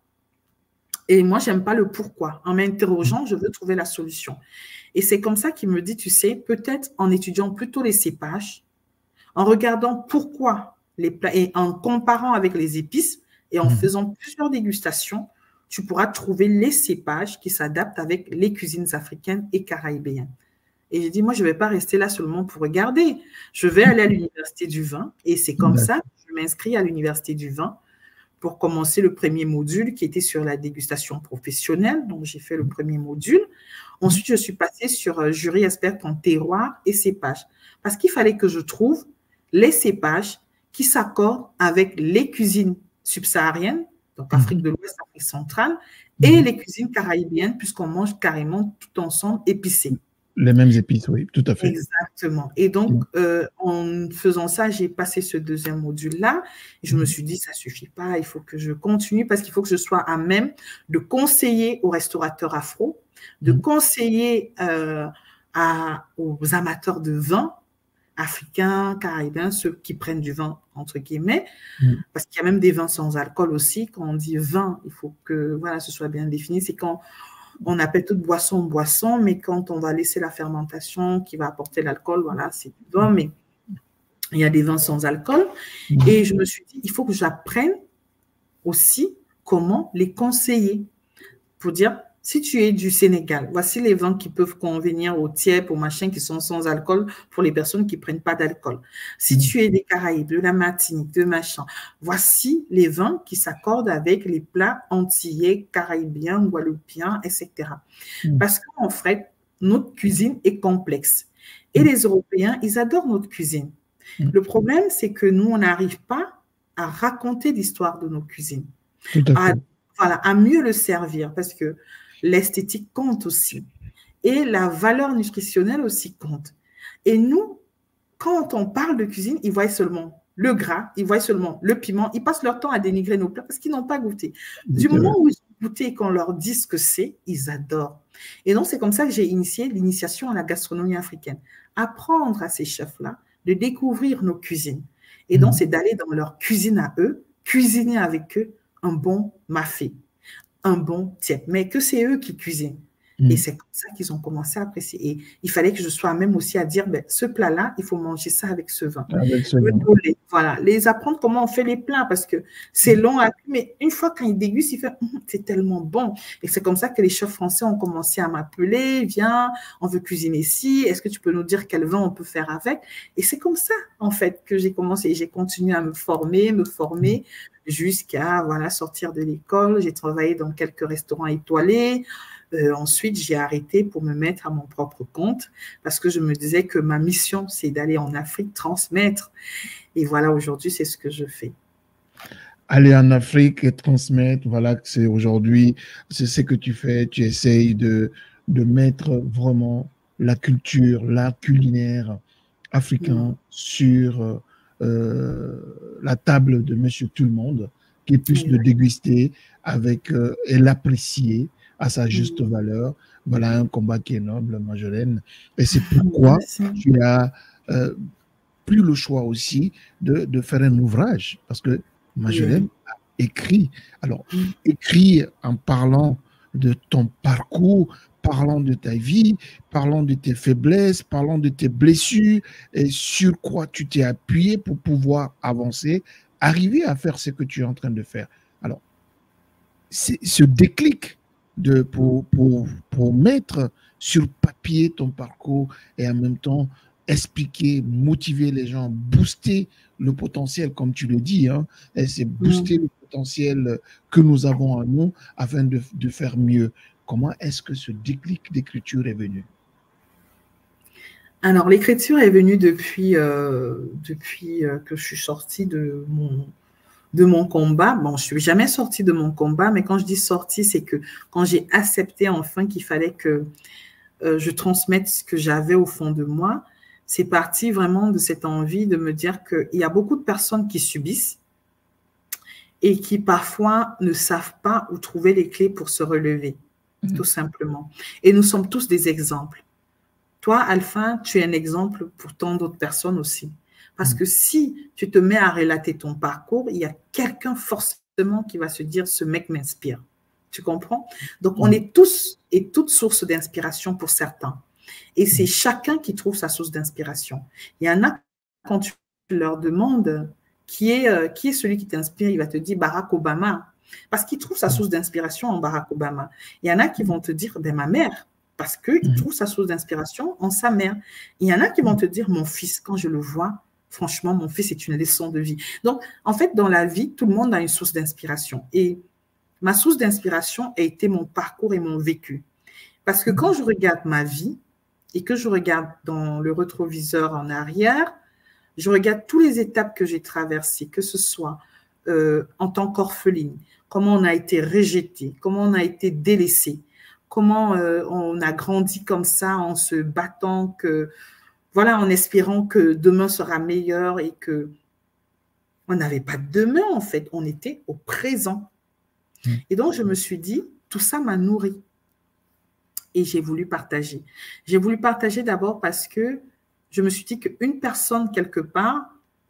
Et moi, j'aime pas le pourquoi. En m'interrogeant, je veux trouver la solution. Et c'est comme ça qu'il me dit, tu sais, peut-être en étudiant plutôt les cépages, en regardant pourquoi les plats, et en comparant avec les épices, et en mmh. faisant plusieurs dégustations, tu pourras trouver les cépages qui s'adaptent avec les cuisines africaines et caribéennes. Et j'ai dit, moi, je ne vais pas rester là seulement pour regarder. Je vais aller à l'université du vin. Et c'est comme ça que je m'inscris à l'université du vin pour commencer le premier module qui était sur la dégustation professionnelle. Donc, j'ai fait le premier module. Ensuite, je suis passée sur jury expert en terroir et cépage. Parce qu'il fallait que je trouve les cépages qui s'accordent avec les cuisines subsahariennes, donc Afrique de l'Ouest, Afrique centrale, et les cuisines caribéennes, puisqu'on mange carrément tout ensemble épicé. Les mêmes épices, oui, tout à fait. Exactement. Et donc, euh, en faisant ça, j'ai passé ce deuxième module-là. Je me suis dit, ça ne suffit pas, il faut que je continue parce qu'il faut que je sois à même de conseiller aux restaurateurs afro, de conseiller euh, à, aux amateurs de vin africains, caribéens, ceux qui prennent du vin, entre guillemets, mm. parce qu'il y a même des vins sans alcool aussi. Quand on dit vin, il faut que voilà, ce soit bien défini. C'est quand on appelle toute boisson boisson, mais quand on va laisser la fermentation qui va apporter l'alcool, voilà, c'est du vin, mais il y a des vins sans alcool. Mm. Et je me suis dit, il faut que j'apprenne aussi comment les conseiller pour dire, si tu es du Sénégal, voici les vins qui peuvent convenir aux tiers, aux machins qui sont sans alcool pour les personnes qui ne prennent pas d'alcool. Si tu es des Caraïbes, de la Martinique, de machin, voici les vins qui s'accordent avec les plats antillais, caribéens, guadeloupéens, et cetera. Mmh. Parce qu'en fait, notre cuisine est complexe. Et mmh. les Européens, ils adorent notre cuisine. Mmh. Le problème, c'est que nous, on n'arrive pas à raconter l'histoire de nos cuisines. Tout à fait. À, voilà, à mieux le servir parce que l'esthétique compte aussi. Et la valeur nutritionnelle aussi compte. Et nous, quand on parle de cuisine, ils voient seulement le gras, ils voient seulement le piment. Ils passent leur temps à dénigrer nos plats parce qu'ils n'ont pas goûté. Du moment où ils ont goûté et qu'on leur dit ce que c'est, ils adorent. Et donc, c'est comme ça que j'ai initié l'initiation à la gastronomie africaine. Apprendre à ces chefs-là de découvrir nos cuisines. Et donc, c'est d'aller dans leur cuisine à eux, cuisiner avec eux un bon mafé, un bon tiep, mais que c'est eux qui cuisinent. Mmh. Et c'est comme ça qu'ils ont commencé à apprécier. Et il fallait que je sois même aussi à dire, ben, ce plat-là, il faut manger ça avec ce vin. Avec ce vin. Voilà, les apprendre comment on fait les plats, parce que c'est mmh. long à mais une fois quand ils dégustent, ils font, mmh, c'est tellement bon. Et c'est comme ça que les chefs français ont commencé à m'appeler, viens, on veut cuisiner ici, est-ce que tu peux nous dire quel vin on peut faire avec? Et c'est comme ça, en fait, que j'ai commencé. Et j'ai continué à me former, me former, mmh. jusqu'à voilà, sortir de l'école. J'ai travaillé dans quelques restaurants étoilés. Euh, ensuite, j'ai arrêté pour me mettre à mon propre compte parce que je me disais que ma mission, c'est d'aller en Afrique transmettre. Et voilà, aujourd'hui, c'est ce que je fais. Aller en Afrique et transmettre, voilà, c'est aujourd'hui, c'est ce que tu fais. Tu essayes de, de mettre vraiment la culture, l'art culinaire africain mmh. sur euh, la table de Monsieur Tout-le-Monde, qu'il puisse mmh. le déguster avec, euh, et l'apprécier à sa juste mmh. valeur. Voilà un combat qui est noble, Marjolaine. Et c'est pourquoi Merci. tu as euh, pris le choix aussi de, de faire un ouvrage. Parce que Marjolaine mmh. a écrit. Alors, mmh. écrit en parlant de ton parcours, parlant de ta vie, parlant de tes faiblesses, parlant de tes blessures, et sur quoi tu t'es appuyé pour pouvoir avancer, arriver à faire ce que tu es en train de faire. Alors, c'est ce déclic de, pour, pour, pour mettre sur papier ton parcours et en même temps expliquer, motiver les gens, booster le potentiel, comme tu le dis, hein, et c'est booster mmh. le potentiel que nous avons en nous afin de, de faire mieux. Comment est-ce que ce déclic d'écriture est venu? Alors, l'écriture est venue depuis, euh, depuis euh, que je suis sortie de mon... de mon combat. Bon, je suis jamais sortie de mon combat, mais quand je dis sortie, c'est que quand j'ai accepté enfin qu'il fallait que euh, je transmette ce que j'avais au fond de moi, c'est parti vraiment de cette envie de me dire qu'il y a beaucoup de personnes qui subissent et qui parfois ne savent pas où trouver les clés pour se relever, mmh. tout simplement. Et nous sommes tous des exemples. Toi, Alpha, tu es un exemple pour tant d'autres personnes aussi. Parce que si tu te mets à relater ton parcours, il y a quelqu'un forcément qui va se dire « ce mec m'inspire ». Tu comprends? Donc, on est tous et toutes sources d'inspiration pour certains. Et c'est chacun qui trouve sa source d'inspiration. Il y en a, quand tu leur demandes qui est, euh, qui est celui qui t'inspire, il va te dire Barack Obama. Parce qu'il trouve sa source d'inspiration en Barack Obama. Il y en a qui vont te dire ben, « ma mère ». parce qu'il trouve sa source d'inspiration en sa mère. Il y en a qui vont te dire, mon fils, quand je le vois, franchement, mon fils est une leçon de vie. Donc, en fait, dans la vie, tout le monde a une source d'inspiration. Et ma source d'inspiration a été mon parcours et mon vécu. Parce que quand je regarde ma vie et que je regarde dans le rétroviseur en arrière, je regarde toutes les étapes que j'ai traversées, que ce soit euh, en tant qu'orpheline, comment on a été rejeté, comment on a été délaissé, comment euh, on a grandi comme ça en se battant, que, voilà, en espérant que demain sera meilleur et que on n'avait pas de demain, en fait, on était au présent. Mmh. Et donc, je me suis dit, tout ça m'a nourri. Et j'ai voulu partager. J'ai voulu partager d'abord parce que je me suis dit qu'une personne, quelque part,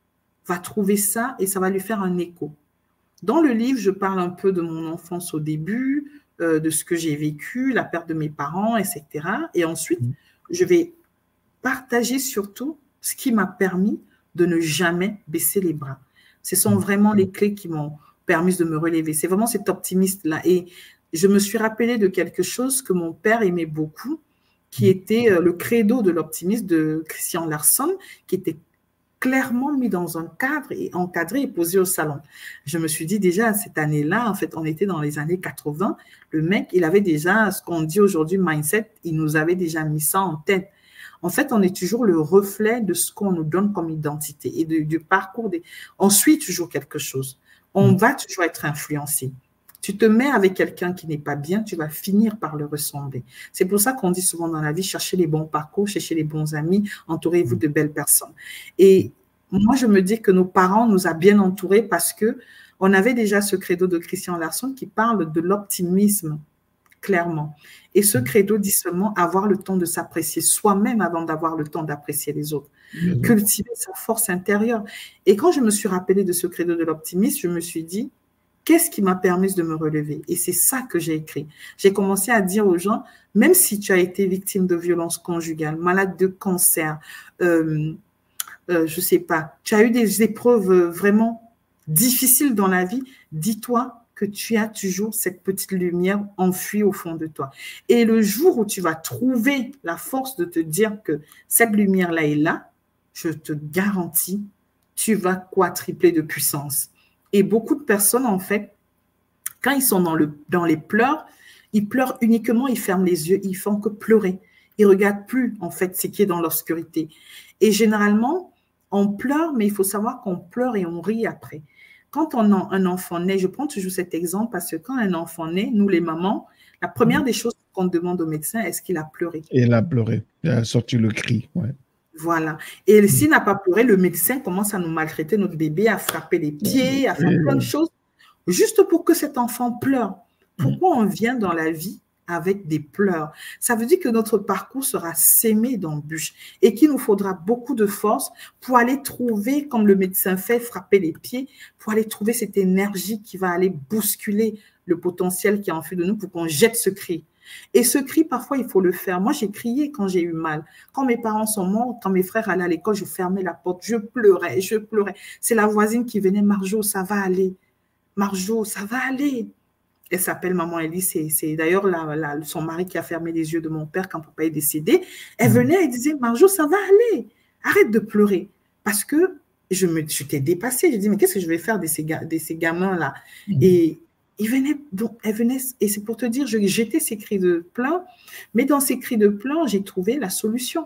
va trouver ça et ça va lui faire un écho. Dans le livre, je parle un peu de mon enfance au début, euh, de ce que j'ai vécu, la perte de mes parents, et cetera. Et ensuite, mmh. je vais partager surtout ce qui m'a permis de ne jamais baisser les bras. Ce sont vraiment les clés qui m'ont permis de me relever. C'est vraiment cet optimiste-là. Et je me suis rappelé de quelque chose que mon père aimait beaucoup, qui était le credo de l'optimisme de Christian Larson, qui était clairement mis dans un cadre et encadré et posé au salon. Je me suis dit déjà, cette année-là, en fait, on était dans les années quatre-vingts, le mec, il avait déjà ce qu'on dit aujourd'hui mindset, il nous avait déjà mis ça en tête. En fait, on est toujours le reflet de ce qu'on nous donne comme identité et de, du parcours. Des... On suit toujours quelque chose. On va toujours être influencé. Tu te mets avec quelqu'un qui n'est pas bien, tu vas finir par le ressembler. C'est pour ça qu'on dit souvent dans la vie, cherchez les bons parcours, cherchez les bons amis, entourez-vous de belles personnes. Et moi, je me dis que nos parents nous ont bien entourés parce que on avait déjà ce credo de Christian Larson qui parle de l'optimisme, clairement. Et ce credo dit seulement avoir le temps de s'apprécier soi-même avant d'avoir le temps d'apprécier les autres. Mmh. Cultiver sa force intérieure. Et quand je me suis rappelée de ce credo de l'optimisme, je me suis dit, qu'est-ce qui m'a permis de me relever? Et c'est ça que j'ai écrit. J'ai commencé à dire aux gens, même si tu as été victime de violences conjugales, malade de cancer, euh, euh, je ne sais pas, tu as eu des épreuves vraiment difficiles dans la vie, dis-toi que tu as toujours cette petite lumière enfuie au fond de toi. Et le jour où tu vas trouver la force de te dire que cette lumière-là est là, je te garantis, tu vas quadrupler de puissance. Et beaucoup de personnes, en fait, quand ils sont dans, le, dans les pleurs, ils pleurent uniquement, ils ferment les yeux, ils font que pleurer. Ils ne regardent plus, en fait, ce qui est dans l'obscurité. Et généralement, on pleure, mais il faut savoir qu'on pleure et on rit après. Quand on a un enfant naît, je prends toujours cet exemple parce que quand un enfant naît, nous les mamans, la première des choses qu'on demande au médecin, est-ce qu'il a pleuré? Et il a pleuré, il a sorti le cri, ouais. Voilà. Et mmh. s'il n'a pas pleuré, le médecin commence à nous maltraiter notre bébé, à frapper les pieds, à faire mmh. plein de choses, juste pour que cet enfant pleure. Pourquoi on vient dans la vie avec des pleurs? Ça veut dire que notre parcours sera sémé d'embûches et qu'il nous faudra beaucoup de force pour aller trouver, comme le médecin fait, frapper les pieds, pour aller trouver cette énergie qui va aller bousculer le potentiel qui est enfui de nous pour qu'on jette ce cri. Et ce cri, parfois, il faut le faire. Moi, j'ai crié quand j'ai eu mal. Quand mes parents sont morts, quand mes frères allaient à l'école, je fermais la porte, je pleurais, je pleurais. C'est la voisine qui venait, Marjo, ça va aller. Marjo, ça va aller. Elle s'appelle Maman Elie, c'est, c'est d'ailleurs la, la, son mari qui a fermé les yeux de mon père quand papa est décédé. Elle venait et disait, Marjo, ça va aller. Arrête de pleurer. Parce que je me, j'étais dépassée. J'ai dit, mais qu'est-ce que je vais faire de ces, de ces gamins-là? mmh. Et Il venait, donc, elle venait, et c'est pour te dire, je jetais ces cris de plainte, mais dans ces cris de plainte, j'ai trouvé la solution.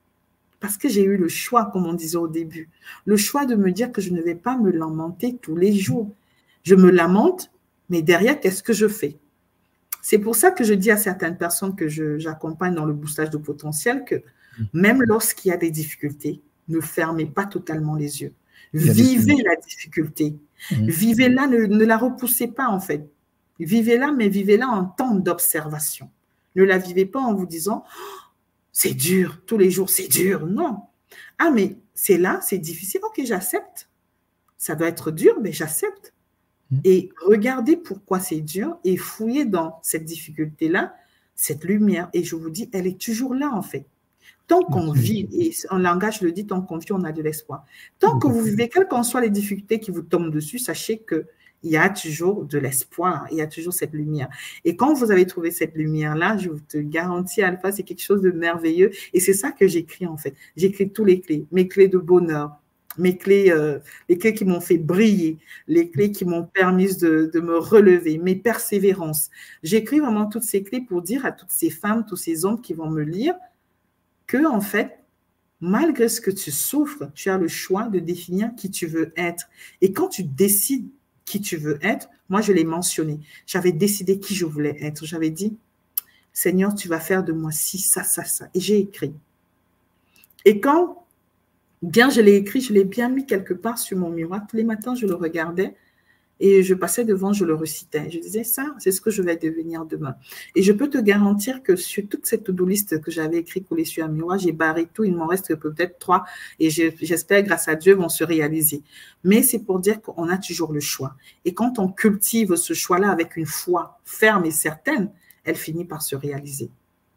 Parce que j'ai eu le choix, comme on disait au début, le choix de me dire que je ne vais pas me lamenter tous les jours. Je me lamente, mais derrière, qu'est-ce que je fais? C'est pour ça que je dis à certaines personnes que je, j'accompagne dans le boostage de potentiel que même lorsqu'il y a des difficultés, ne fermez pas totalement les yeux. Vivez la difficulté. Mmh. Vivez-la, ne, ne la repoussez pas en fait. Vivez-la, mais vivez-la en temps d'observation. Ne la vivez pas en vous disant oh, « c'est dur, tous les jours c'est dur ». Non. Ah mais c'est là, c'est difficile. Ok, j'accepte. Ça doit être dur, mais j'accepte. Mmh. Et regardez pourquoi c'est dur et fouillez dans cette difficulté-là, cette lumière. Et je vous dis, elle est toujours là en fait. Tant qu'on vit, et en langage le dit, tant qu'on vit, on a de l'espoir. Tant que vous vivez, quelles qu'en soient les difficultés qui vous tombent dessus, sachez qu'il il y a toujours de l'espoir, il y a toujours cette lumière. Et quand vous avez trouvé cette lumière-là, je vous te garantis, Alpha, c'est quelque chose de merveilleux. Et c'est ça que j'écris en fait. J'écris tous les clés, mes clés de bonheur, mes clés, euh, les clés qui m'ont fait briller, les clés qui m'ont permis de, de me relever, mes persévérances. J'écris vraiment toutes ces clés pour dire à toutes ces femmes, tous ces hommes qui vont me lire que, en fait, malgré ce que tu souffres, tu as le choix de définir qui tu veux être. Et quand tu décides qui tu veux être, moi, je l'ai mentionné. J'avais décidé qui je voulais être. J'avais dit, Seigneur, tu vas faire de moi ci, ça, ça, ça. Et j'ai écrit. Et quand bien je l'ai écrit, je l'ai bien mis quelque part sur mon miroir. Tous les matins, je le regardais et je passais devant, je le recitais. Je disais, ça, c'est ce que je vais devenir demain. Et je peux te garantir que sur toute cette to-do list que j'avais écrite collée sur un miroir, j'ai barré tout. Il m'en reste peut-être trois et j'espère, grâce à Dieu, vont se réaliser. Mais c'est pour dire qu'on a toujours le choix. Et quand on cultive ce choix-là avec une foi ferme et certaine, elle finit par se réaliser.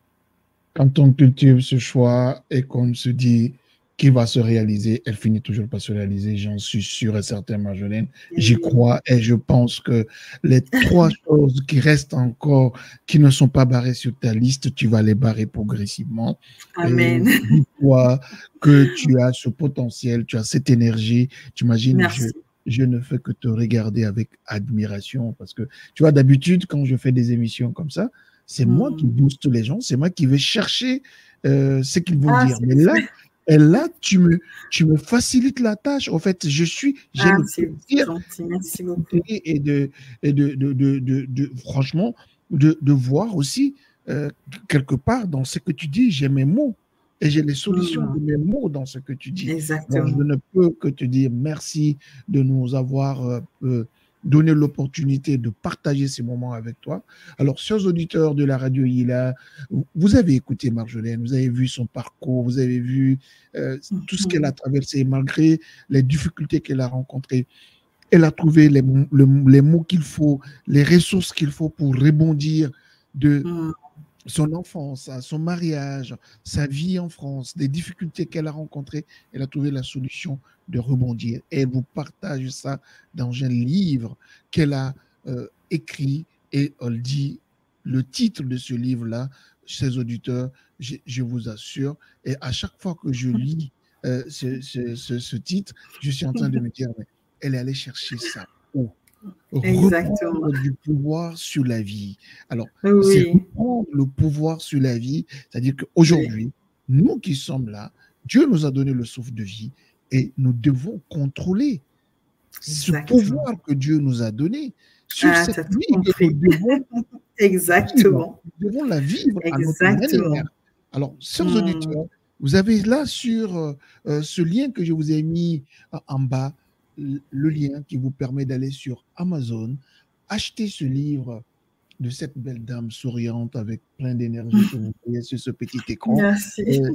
Quand on cultive ce choix et qu'on se dit qui va se réaliser, elle finit toujours par se réaliser, j'en suis sûr et certain, Marjolaine. J'y crois et je pense que les trois choses qui restent encore, qui ne sont pas barrées sur ta liste, tu vas les barrer progressivement. Amen. Dis-toi que tu as ce potentiel, tu as cette énergie. Tu imagines, je, je ne fais que te regarder avec admiration parce que, tu vois, d'habitude, quand je fais des émissions comme ça, c'est mmh. moi qui booste les gens, c'est moi qui vais chercher euh, ce qu'ils vont ah, dire. Mais là, et là, tu me, tu me facilites la tâche. En fait, je suis, j'ai ah, le plaisir Merci beaucoup. et de, et de, de, de, de, de franchement, de, de voir aussi euh, quelque part dans ce que tu dis, j'ai mes mots et j'ai les solutions mmh. de mes mots dans ce que tu dis. Exactement. Donc, je ne peux que te dire merci de nous avoir euh, euh, donner l'opportunité de partager ces moments avec toi. Alors, chers auditeurs de la radio Hila, vous avez écouté Marjolaine, vous avez vu son parcours, vous avez vu euh, tout ce qu'elle a traversé, malgré les difficultés qu'elle a rencontrées. Elle a trouvé les, les, les mots qu'il faut, les ressources qu'il faut pour rebondir de son enfance, son mariage, sa vie en France, des difficultés qu'elle a rencontrées. Elle a trouvé la solution de rebondir. Et elle vous partage ça dans un livre qu'elle a euh, écrit et elle dit le titre de ce livre-là, chers auditeurs, je, je vous assure, et à chaque fois que je lis euh, ce, ce, ce, ce titre, je suis en train de me dire, mais elle est allée chercher ça. Oh. Exactement. Reprendre du pouvoir sur la vie. Alors, oui. c'est reprendre le pouvoir sur la vie, c'est-à-dire qu'aujourd'hui, oui. nous qui sommes là, Dieu nous a donné le souffle de vie et nous devons contrôler Exactement. ce pouvoir que Dieu nous a donné sur ah, cette vie. Et nous devons, Exactement. Nous devons la vivre Exactement. à notre manière. Alors, chers mmh. auditeurs, vous avez là sur euh, ce lien que je vous ai mis en bas, le lien qui vous permet d'aller sur Amazon, acheter ce livre de cette belle dame souriante avec plein d'énergie que vous voyez sur ce petit écran. Merci. Euh,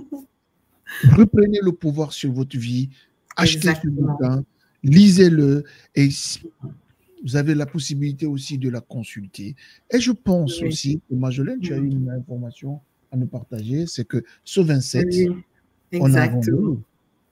reprenez le pouvoir sur votre vie, achetez ce bouquin, lisez-le et vous avez la possibilité aussi de la consulter. Et je pense oui. aussi que Marjolaine, tu as eu une information à nous partager, c'est que ce vingt-sept, oui. on a rendez-vous.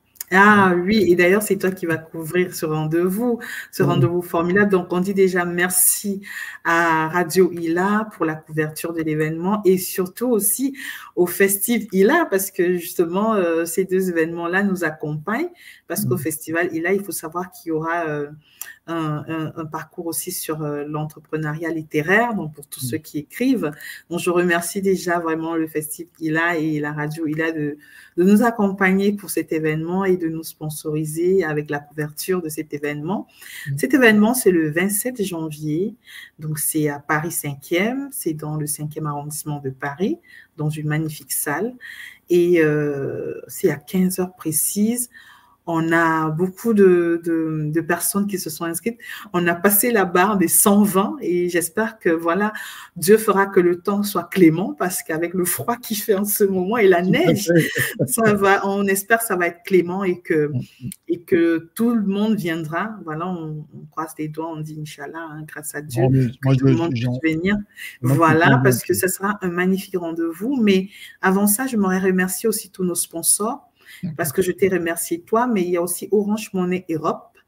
Ah oui, et d'ailleurs, c'est toi qui vas couvrir ce rendez-vous, ce mmh. rendez-vous formidable. Donc, on dit déjà merci à Radio Hila pour la couverture de l'événement et surtout aussi au Festive Hila parce que justement, euh, ces deux événements-là nous accompagnent parce mmh. qu'au Festival Hila, il faut savoir qu'il y aura euh, un, un, un parcours aussi sur euh, l'entrepreneuriat littéraire, donc pour tous mmh. ceux qui écrivent. Donc, je remercie déjà vraiment le Festive Hila et la Radio Hila de, de nous accompagner pour cet événement et de nous sponsoriser avec la couverture de cet événement. Mmh. Cet événement, c'est le vingt-sept janvier, donc c'est à Paris cinquième, c'est dans le cinquième arrondissement de Paris, dans une magnifique salle, et euh, c'est à quinze heures précises. On a beaucoup de, de, de personnes qui se sont inscrites. On a passé la barre des cent vingt et j'espère que voilà, Dieu fera que le temps soit clément parce qu'avec le froid qu'il fait en ce moment et la neige, ça va, on espère que ça va être clément et que, et que tout le monde viendra. Voilà, on, on croise les doigts, on dit Inch'Allah, hein, grâce à Dieu, oh, mais, que moi, tout je, le monde je, puisse venir. Moi, voilà, parce que ce sera un magnifique rendez-vous. Mais avant ça, je m'aurais remercié aussi tous nos sponsors. Parce que je t'ai remercié toi, mais il y a aussi Orange Money Europe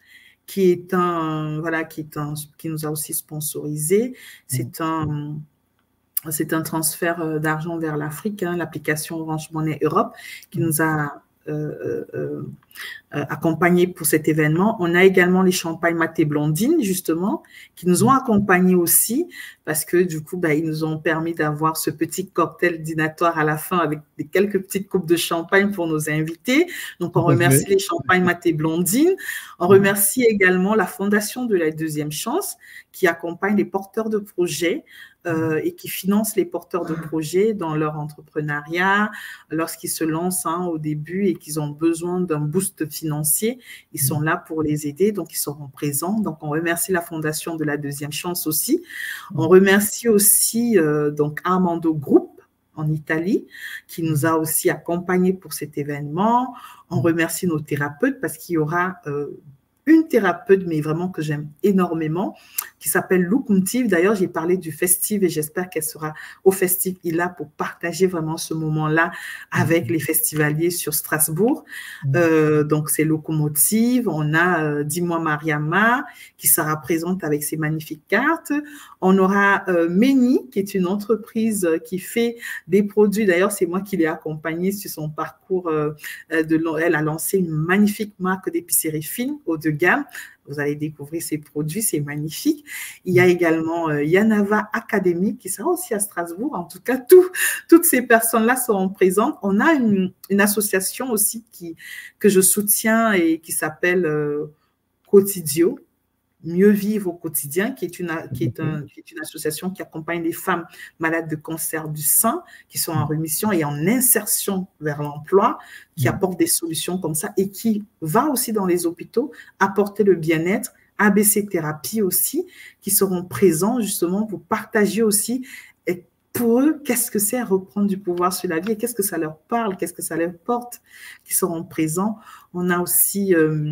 qui est un, voilà, qui est un, qui nous a aussi sponsorisé. C'est un, c'est un transfert d'argent vers l'Afrique, hein, l'application Orange Money Europe, qui nous a euh, euh, euh, accompagnés pour cet événement. On a également les champagnes Maté Blondine, justement, qui nous ont accompagnés aussi, parce que du coup, bah, ils nous ont permis d'avoir ce petit cocktail dînatoire à la fin avec des quelques petites coupes de champagne pour nos invités. Donc, on remercie les champagnes Maté Blondine. On remercie également la Fondation de la Deuxième Chance, qui accompagne les porteurs de projets euh, et qui finance les porteurs de projets dans leur entrepreneuriat lorsqu'ils se lancent hein, au début et qu'ils ont besoin d'un boost financier. Ils sont là pour les aider, donc ils seront présents. Donc, on remercie la Fondation de la Deuxième Chance aussi. On remercie aussi euh, donc Armando Group en Italie, qui nous a aussi accompagnés pour cet événement. On remercie nos thérapeutes parce qu'il y aura euh, une thérapeute, mais vraiment que j'aime énormément, qui s'appelle Lou Kuntiv. D'ailleurs, j'ai parlé du festif et j'espère qu'elle sera au festif I L A pour partager vraiment ce moment-là avec les festivaliers sur Strasbourg. Euh, donc, c'est Locomotive. On a euh, Dis-moi Mariama qui sera présente avec ses magnifiques cartes. On aura euh, Meni, qui est une entreprise qui fait des produits. D'ailleurs, c'est moi qui l'ai accompagnée sur son parcours. Euh, de, elle a lancé une magnifique marque d'épicerie fine haut de gamme. Vous allez découvrir ces produits, c'est magnifique. Il y a également euh, Yanava Academy qui sera aussi à Strasbourg. En tout cas, tout, toutes ces personnes-là seront présentes. On a une, une association aussi qui, que je soutiens et qui s'appelle euh, Quotidio, Mieux vivre au quotidien, qui est, une, qui, est un, qui est une association qui accompagne les femmes malades de cancer du sein, qui sont en rémission et en insertion vers l'emploi, qui apporte des solutions comme ça et qui va aussi dans les hôpitaux apporter le bien-être, A B C Thérapie aussi, qui seront présents justement pour partager aussi et pour eux, qu'est-ce que c'est reprendre du pouvoir sur la vie et qu'est-ce que ça leur parle, qu'est-ce que ça leur porte, qui seront présents. On a aussi... Euh,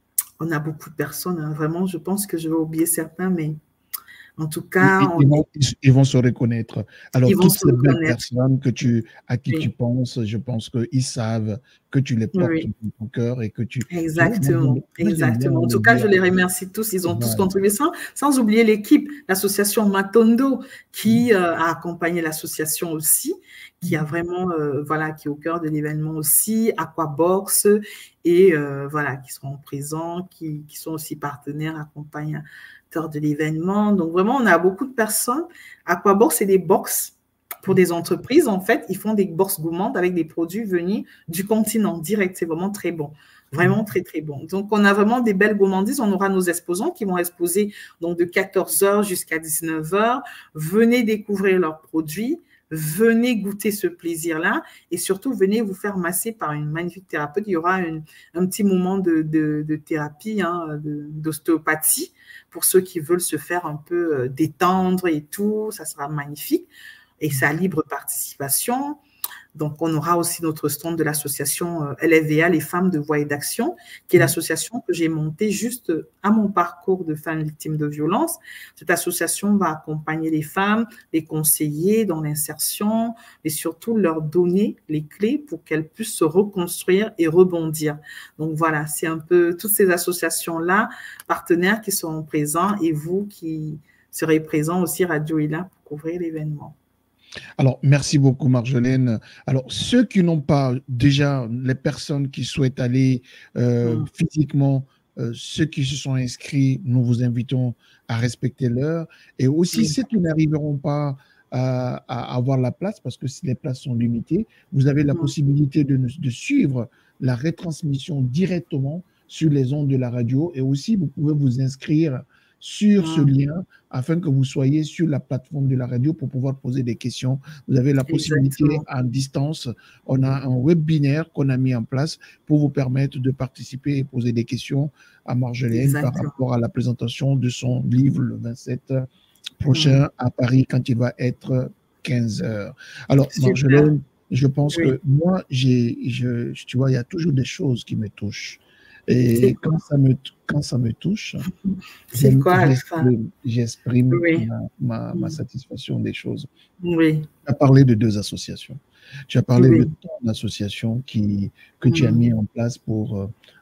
On a beaucoup de personnes, hein. Vraiment, je pense que je vais oublier certains, mais en tout cas... Ils, on... ils, vont, ils vont se reconnaître. Alors, ils toutes ces belles personnes que tu, à qui oui. tu penses, je pense qu'ils savent que tu les portes oui. dans ton cœur et que tu... Exactement, tu vois, exactement. En tout cas, je les remercie tous. Ils ont voilà. tous contribué, sans, sans oublier l'équipe, l'association Matondo, qui euh, a accompagné l'association aussi, qui a vraiment, euh, voilà, qui est au cœur de l'événement aussi, Aquabox, et euh, voilà, qui seront présents, qui, qui sont aussi partenaires, accompagnateurs de l'événement. Donc, vraiment, on a beaucoup de personnes. Aquabox, c'est des box pour des entreprises. En fait, ils font des box gourmandes avec des produits venus du continent direct. C'est vraiment très bon. Vraiment très, très bon. Donc, on a vraiment des belles gourmandises. On aura nos exposants qui vont exposer donc, de quatorze heures jusqu'à dix-neuf heures. Venez découvrir leurs produits. Venez goûter ce plaisir-là et surtout, venez vous faire masser par une magnifique thérapeute. Il y aura une, un petit moment de, de, de thérapie, hein, d'ostéopathie pour ceux qui veulent se faire un peu détendre et tout. Ça sera magnifique et c'est à libre participation. Donc, on aura aussi notre stand de l'association L F V A, les femmes de voix et d'action, qui est l'association que j'ai montée juste à mon parcours de femmes victimes de violences. Cette association va accompagner les femmes, les conseiller dans l'insertion, mais surtout leur donner les clés pour qu'elles puissent se reconstruire et rebondir. Donc, voilà, c'est un peu toutes ces associations-là, partenaires qui seront présents et vous qui serez présents aussi, Radio I L A, pour couvrir l'événement. Alors, merci beaucoup, Marjolaine. Alors, ceux qui n'ont pas, déjà, les personnes qui souhaitent aller euh, mmh. physiquement, euh, ceux qui se sont inscrits, nous vous invitons à respecter l'heure. Et aussi, mmh. ceux qui n'arriveront pas à, à avoir la place, parce que si les places sont limitées, vous avez la mmh. possibilité de, de suivre la retransmission directement sur les ondes de la radio. Et aussi, vous pouvez vous inscrire sur ce lien afin que vous soyez sur la plateforme de la radio pour pouvoir poser des questions. Vous avez la possibilité à distance. On a un webinaire qu'on a mis en place pour vous permettre de participer et poser des questions à Marjolaine Exactement. Par rapport à la présentation de son livre le vingt-sept prochain mmh. à Paris quand il va être quinze heures. Alors, Super. Marjolaine, je pense oui. que moi, j'ai, je, tu vois, il y a toujours des choses qui me touchent. Et quand ça, me, quand ça me touche, c'est quoi, j'exprime oui. ma, ma, ma satisfaction des choses. Oui. Tu as parlé de deux associations. Tu as parlé oui. de ton association qui, que mmh. tu as mis en place pour,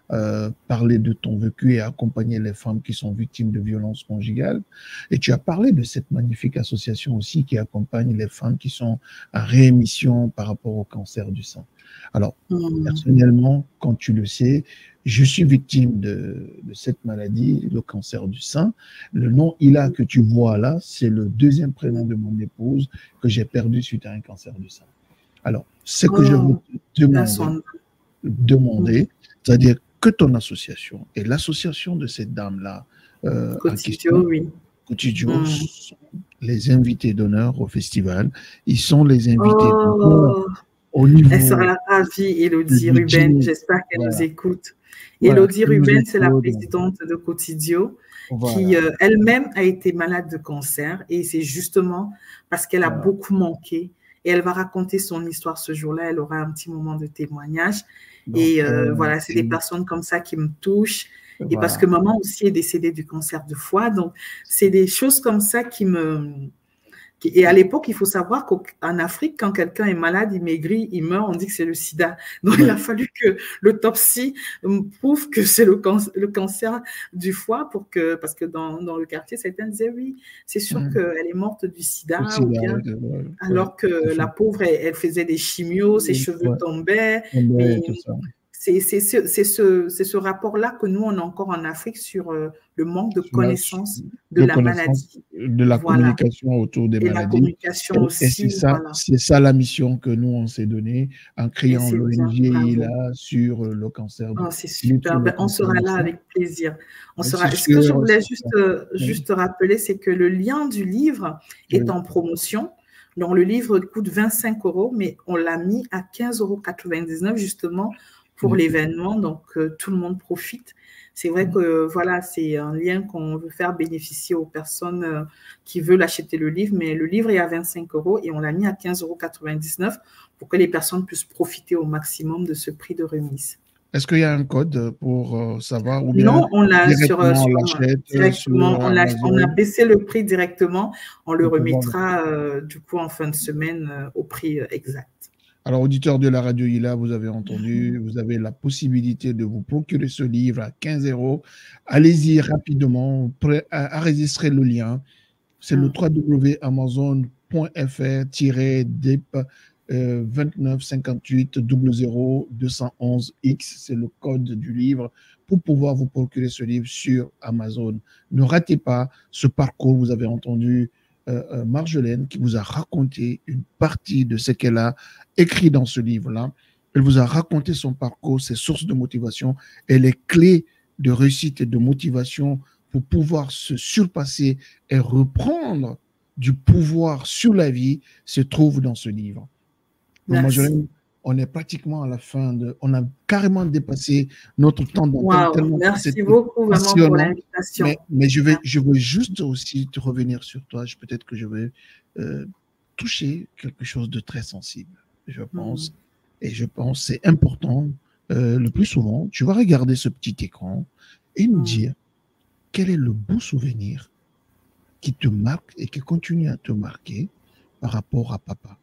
euh, parlé de ton vécu et accompagné les femmes qui sont victimes de violences conjugales. Et tu as parlé de cette magnifique association aussi qui accompagne les femmes qui sont en réémission par rapport au cancer du sein. Alors, mmh. personnellement, quand tu le sais, je suis victime de, de cette maladie, le cancer du sein. Le nom Ila que tu vois là, c'est le deuxième prénom de mon épouse que j'ai perdu suite à un cancer du sein. Alors, ce que oh, je veux te demander, demander mmh. c'est-à-dire que ton association et l'association de cette dame-là, euh, Cotidio, oui. Cotidio, mmh. sont les invités d'honneur au festival. Ils sont les invités oh. d'honneur. Au niveau Elle sera ravie, Élodie Ruben. J'espère qu'elle voilà. nous écoute. Voilà. Élodie Ruben, c'est la présidente de Cotidio, voilà. qui euh, elle-même a été malade de cancer. Et c'est justement parce qu'elle a voilà. beaucoup manqué. Et elle va raconter son histoire ce jour-là. Elle aura un petit moment de témoignage. Donc, et euh, euh, voilà, c'est des personnes comme ça qui me touchent. Voilà. Et parce que maman aussi est décédée du cancer de foie. Donc, c'est des choses comme ça qui me... Et à l'époque, il faut savoir qu'en Afrique, quand quelqu'un est malade, il maigrit, il meurt, on dit que c'est le sida. Donc, ouais. il a fallu que l'autopsie prouve que c'est le, can le cancer du foie, pour que, parce que dans, dans le quartier, certains disaient oui, c'est sûr mmh. qu'elle est morte du sida, sida ou bien, ouais, ouais, alors que ouais, la pauvre, elle, elle faisait des chimios, ses ouais, cheveux ouais. tombaient. Ouais, c'est ce, ce, ce rapport-là que nous, on a encore en Afrique sur euh, le manque de connaissance de, de la maladie. De la voilà. communication autour des et maladies. La communication et, aussi, et c'est ça, voilà. c'est ça la mission que nous, on s'est donnée en créant l'O N G là sur le cancer. Oh, c'est super. Ben, on sera là avec plaisir. On ben, sera... Ce sûr, que je voulais juste, euh, oui. juste rappeler, c'est que le lien du livre est oui. en promotion. Donc, le livre coûte vingt-cinq euros, mais on l'a mis à quinze euros quatre-vingt-dix-neuf justement pour mmh. l'événement, donc euh, tout le monde profite. C'est vrai que euh, voilà, c'est un lien qu'on veut faire bénéficier aux personnes euh, qui veulent acheter le livre, mais le livre est à vingt-cinq euros et on l'a mis à quinze euros quatre-vingt-dix-neuf pour que les personnes puissent profiter au maximum de ce prix de remise. Est-ce qu'il y a un code pour euh, savoir ou bien non, on l'a sur, on sur, directement, on, a, on a baissé le prix directement, on le remettra euh, du coup en fin de semaine euh, au prix euh, exact. Alors, auditeurs de la radio Ila, vous avez entendu, vous avez la possibilité de vous procurer ce livre à quinze euros. Allez-y rapidement, prêt à enregistrer le lien. C'est mm. le w w w point amazon point f r d e p vingt-neuf cinquante-huit zéro zéro deux cent onze X. C'est le code du livre pour pouvoir vous procurer ce livre sur Amazon. Ne ratez pas ce parcours. Vous avez entendu Euh, Marjolaine qui vous a raconté une partie de ce qu'elle a écrit dans ce livre-là. Elle vous a raconté son parcours, ses sources de motivation et les clés de réussite et de motivation pour pouvoir se surpasser et reprendre du pouvoir sur la vie se trouve dans ce livre. Marjolaine, on est pratiquement à la fin de... On a carrément dépassé notre temps d'antenne. Wow, merci beaucoup vraiment pour l'invitation. Mais, mais je, vais, je veux juste aussi te revenir sur toi. Peut-être que je vais euh, toucher quelque chose de très sensible, je pense. Mm. Et je pense que c'est important. Euh, le plus souvent, tu vas regarder ce petit écran et nous mm. dire quel est le beau souvenir qui te marque et qui continue à te marquer par rapport à papa.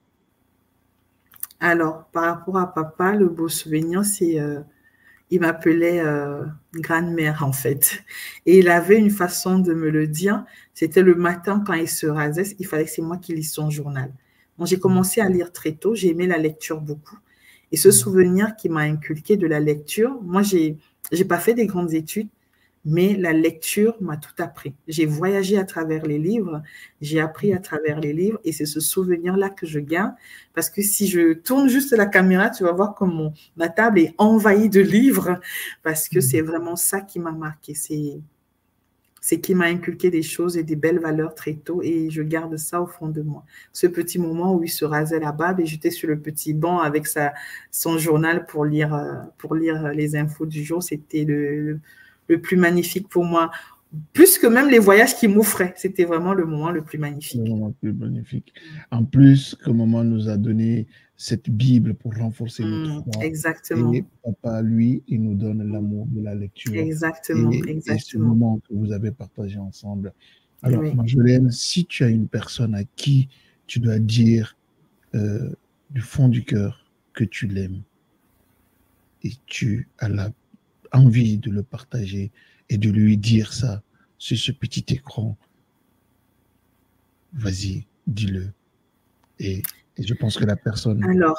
Alors, par rapport à papa, le beau souvenir, c'est euh, il m'appelait euh, grand-mère en fait. Et il avait une façon de me le dire. C'était le matin quand il se rasait, il fallait que c'est moi qui lise son journal. Donc, j'ai commencé à lire très tôt. J'ai aimé la lecture beaucoup. Et ce souvenir qui m'a inculqué de la lecture, moi, j'ai j'ai pas fait des grandes études, mais la lecture m'a tout appris. J'ai voyagé à travers les livres, j'ai appris à travers les livres et c'est ce souvenir-là que je garde parce que si je tourne juste la caméra, tu vas voir comme mon, ma table est envahie de livres parce que c'est vraiment ça qui m'a marqué. C'est, c'est qui m'a inculqué des choses et des belles valeurs très tôt et je garde ça au fond de moi. Ce petit moment où il se rasait la barbe et j'étais sur le petit banc avec sa, son journal pour lire, pour lire les infos du jour, c'était le... le le plus magnifique pour moi, plus que même les voyages qu'il m'offraient. C'était vraiment le moment le plus magnifique. Le moment le plus magnifique. En plus, que maman nous a donné cette Bible pour renforcer mmh, notre foi. Exactement. Et papa, lui, il nous donne l'amour de la lecture. Exactement, et, exactement. Et ce moment que vous avez partagé ensemble. Alors, oui. Marjolaine, si tu as une personne à qui tu dois dire euh, du fond du cœur que tu l'aimes et tu as la envie de le partager et de lui dire ça sur ce petit écran, vas-y, dis-le. Et, et je pense que la personne... Alors,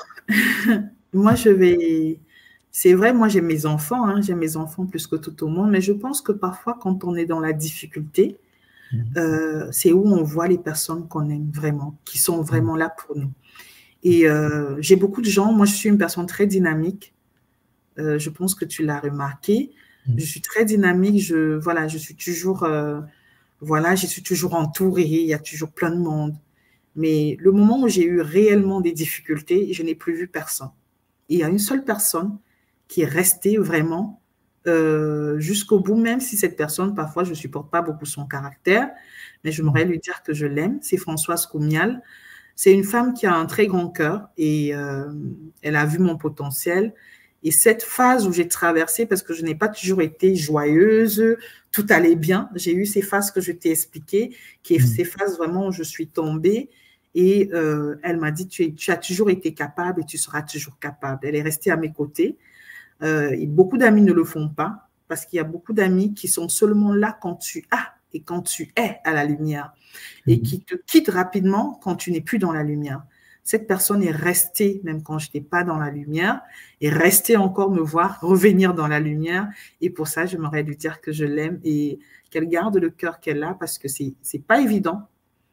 moi, je vais... C'est vrai, moi, j'ai mes enfants, hein, j'ai mes enfants plus que tout au monde, mais je pense que parfois, quand on est dans la difficulté, mmh. euh, c'est où on voit les personnes qu'on aime vraiment, qui sont vraiment là pour nous. Et euh, j'ai beaucoup de gens, moi, je suis une personne très dynamique, euh, je pense que tu l'as remarqué, mmh. je suis très dynamique, je, voilà, je suis toujours, euh, voilà, je suis toujours entourée, il y a toujours plein de monde. Mais le moment où j'ai eu réellement des difficultés, je n'ai plus vu personne. Et il y a une seule personne qui est restée vraiment euh, jusqu'au bout, même si cette personne, parfois, je ne supporte pas beaucoup son caractère, mais j'aimerais lui dire que je l'aime. C'est Françoise Koumial. C'est une femme qui a un très grand cœur et euh, elle a vu mon potentiel. Et cette phase où j'ai traversé, parce que je n'ai pas toujours été joyeuse, tout allait bien, j'ai eu ces phases que je t'ai expliquées, qui est mmh. ces phases vraiment où je suis tombée. Et euh, elle m'a dit, tu, es, tu as toujours été capable et tu seras toujours capable. Elle est restée à mes côtés. Euh, et beaucoup d'amis ne le font pas parce qu'il y a beaucoup d'amis qui sont seulement là quand tu as et quand tu es à la lumière et qui te quittent rapidement quand tu n'es plus dans la lumière. Cette personne est restée, même quand je n'étais pas dans la lumière, et restée encore me voir revenir dans la lumière. Et pour ça, j'aimerais lui dire que je l'aime et qu'elle garde le cœur qu'elle a parce que c'est, c'est pas évident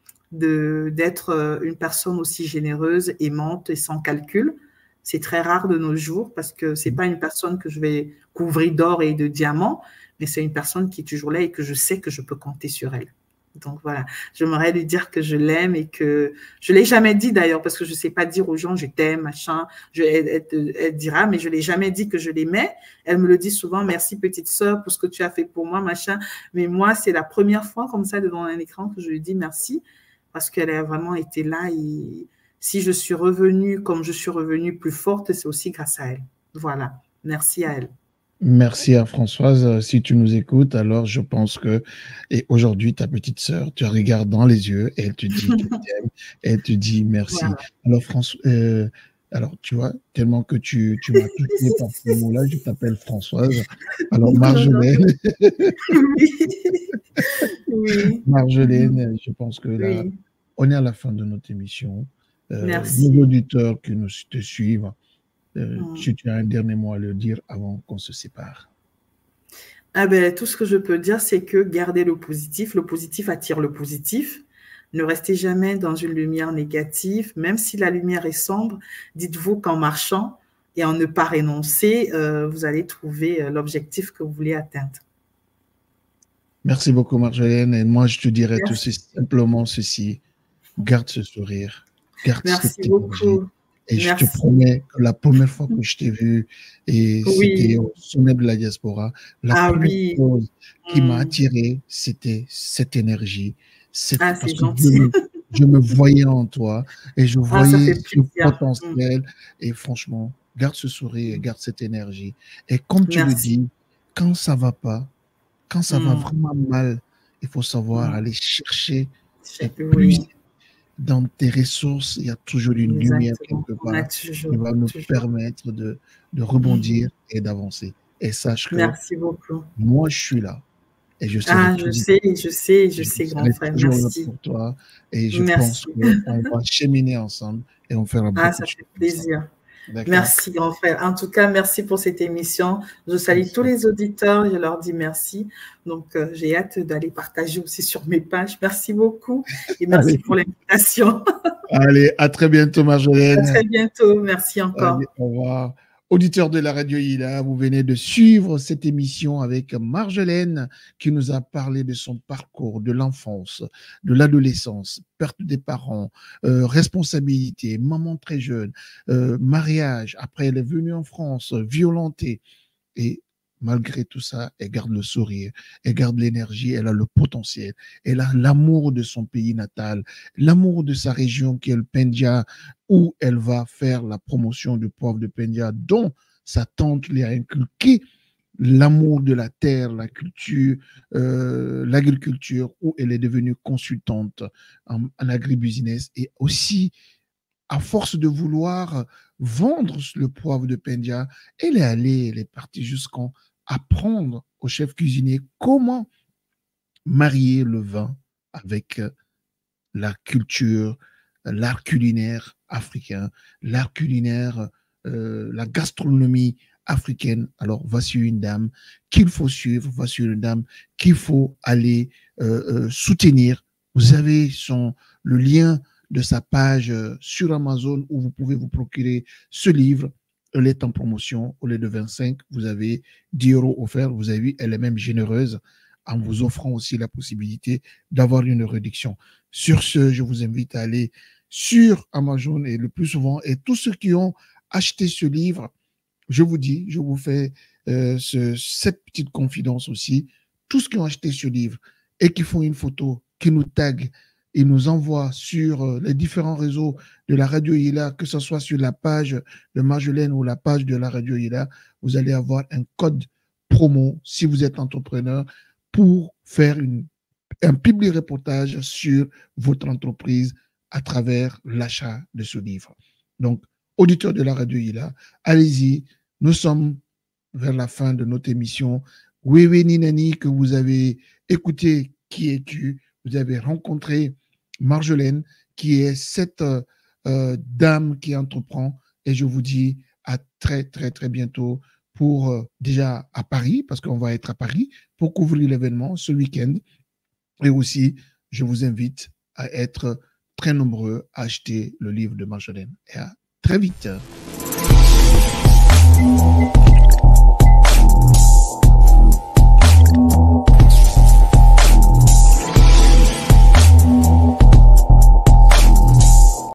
de, d'être une personne aussi généreuse, aimante et sans calcul. C'est très rare de nos jours parce que c'est pas une personne que je vais couvrir d'or et de diamants, mais c'est une personne qui est toujours là et que je sais que je peux compter sur elle. Donc voilà, j'aimerais lui dire que je l'aime et que je l'ai jamais dit d'ailleurs parce que je sais pas dire aux gens je t'aime, machin. Je, elle, elle, elle dira, mais je l'ai jamais dit que je l'aimais. Elle me le dit souvent, merci petite sœur pour ce que tu as fait pour moi, machin. Mais moi, c'est la première fois comme ça devant un écran que je lui dis merci parce qu'elle a vraiment été là et si je suis revenue comme je suis revenue plus forte, c'est aussi grâce à elle. Voilà. Merci à elle. Merci à Françoise. Si tu nous écoutes, alors je pense que, et aujourd'hui, ta petite sœur, tu la regardes dans les yeux et elle te dit qu'elle t'aime, et elle te dit merci. Voilà. Alors, François, euh, alors, tu vois, tellement que tu, tu m'as touché par ce mot-là, je t'appelle Françoise. Alors, Marjolaine. Oui. Oui. Marjolaine, je pense que là, oui. On est à la fin de notre émission. Euh, Merci. Nos auditeurs qui nous te suivent, euh, mm. si tu as un dernier mot à leur dire avant qu'on se sépare. Ah ben, tout ce que je peux dire, c'est que gardez le positif. Le positif attire le positif. Ne restez jamais dans une lumière négative. Même si la lumière est sombre, dites-vous qu'en marchant et en ne pas renoncer, euh, vous allez trouver l'objectif que vous voulez atteindre. Merci beaucoup, Marjolaine. Et moi, je te dirais tout simplement ceci. Garde ce sourire. Garde Merci cette beaucoup. énergie. Et Merci. je te promets que la première fois que je t'ai vu, et oui. c'était au sommet de la diaspora, la ah, première oui. chose qui mmh. m'a attiré, c'était cette énergie. Cette, ah, parce c'est que gentil. je me, je me voyais en toi et je voyais ah, ce potentiel. Mmh. Et franchement, garde ce sourire, garde cette énergie. Et comme tu Merci. le dis, quand ça va pas, quand ça mmh. va vraiment mal, il faut savoir mmh. aller chercher et plus oui. dans tes ressources, il y a toujours une Exactement. lumière quelque part toujours, qui va nous toujours. permettre de, de rebondir mmh. et d'avancer. Et sache que Merci beaucoup. moi, je suis là. Et je serai ah, je toujours, sais, je sais, je, je sais, grand serai frère. toujours Merci. là pour toi. Et je Merci. pense qu'on va cheminer ensemble et on fera beaucoup Ah, de ça choses. fait plaisir. Merci, grand frère. En tout cas, merci pour cette émission. Je salue merci. tous les auditeurs. Je leur dis merci. Donc, euh, j'ai hâte d'aller partager aussi sur mes pages. Merci beaucoup et merci Allez. pour l'invitation. Allez, à très bientôt, Marjolaine. À très bientôt. Merci encore. Allez, au revoir. Auditeurs de la radio Hila, vous venez de suivre cette émission avec Marjolaine qui nous a parlé de son parcours, de l'enfance, de l'adolescence, perte des parents, euh, responsabilité, maman très jeune, euh, mariage. Après, elle est venue en France, violentée. Et malgré tout ça, elle garde le sourire, elle garde l'énergie, elle a le potentiel, elle a l'amour de son pays natal, l'amour de sa région qui est le Pendia, où elle va faire la promotion du poivre de Pendia, dont sa tante lui a inculqué l'amour de la terre, la culture, euh, l'agriculture, où elle est devenue consultante en, en agribusiness et aussi à force de vouloir vendre le poivre de Pendia, elle est allée, elle est partie jusqu'en apprendre au chef cuisinier comment marier le vin avec la culture, l'art culinaire africain, l'art culinaire, euh, la gastronomie africaine. Alors, voici une dame qu'il faut suivre, voici une dame qu'il faut aller euh, euh, soutenir. Vous avez son, le lien de sa page euh, sur Amazon où vous pouvez vous procurer ce livre. Elle est en promotion. Au lieu de vingt-cinq, vous avez dix euros offerts. Vous avez vu, elle est même généreuse en vous offrant aussi la possibilité d'avoir une réduction. Sur ce, je vous invite à aller sur Amazon et le plus souvent, et tous ceux qui ont acheté ce livre, je vous dis, je vous fais euh, ce, cette petite confidence aussi, tous ceux qui ont acheté ce livre et qui font une photo, qui nous taguent et nous envoient sur euh, les différents réseaux de la Radio Ila, que ce soit sur la page de Marjolaine ou la page de la Radio Ila, vous allez avoir un code promo si vous êtes entrepreneur pour faire une, un public reportage sur votre entreprise à travers l'achat de ce livre. Donc, auditeurs de la Radio Ila, allez-y, nous sommes vers la fin de notre émission. Wewe Ninani, que vous avez écouté, Qui es-tu? Vous avez rencontré Marjolaine, qui est cette euh, dame qui entreprend, et je vous dis à très, très, très bientôt pour euh, déjà à Paris, parce qu'on va être à Paris, pour couvrir l'événement ce week-end. Et aussi, je vous invite à être très nombreux à acheter le livre de Marjolaine. Et à très vite.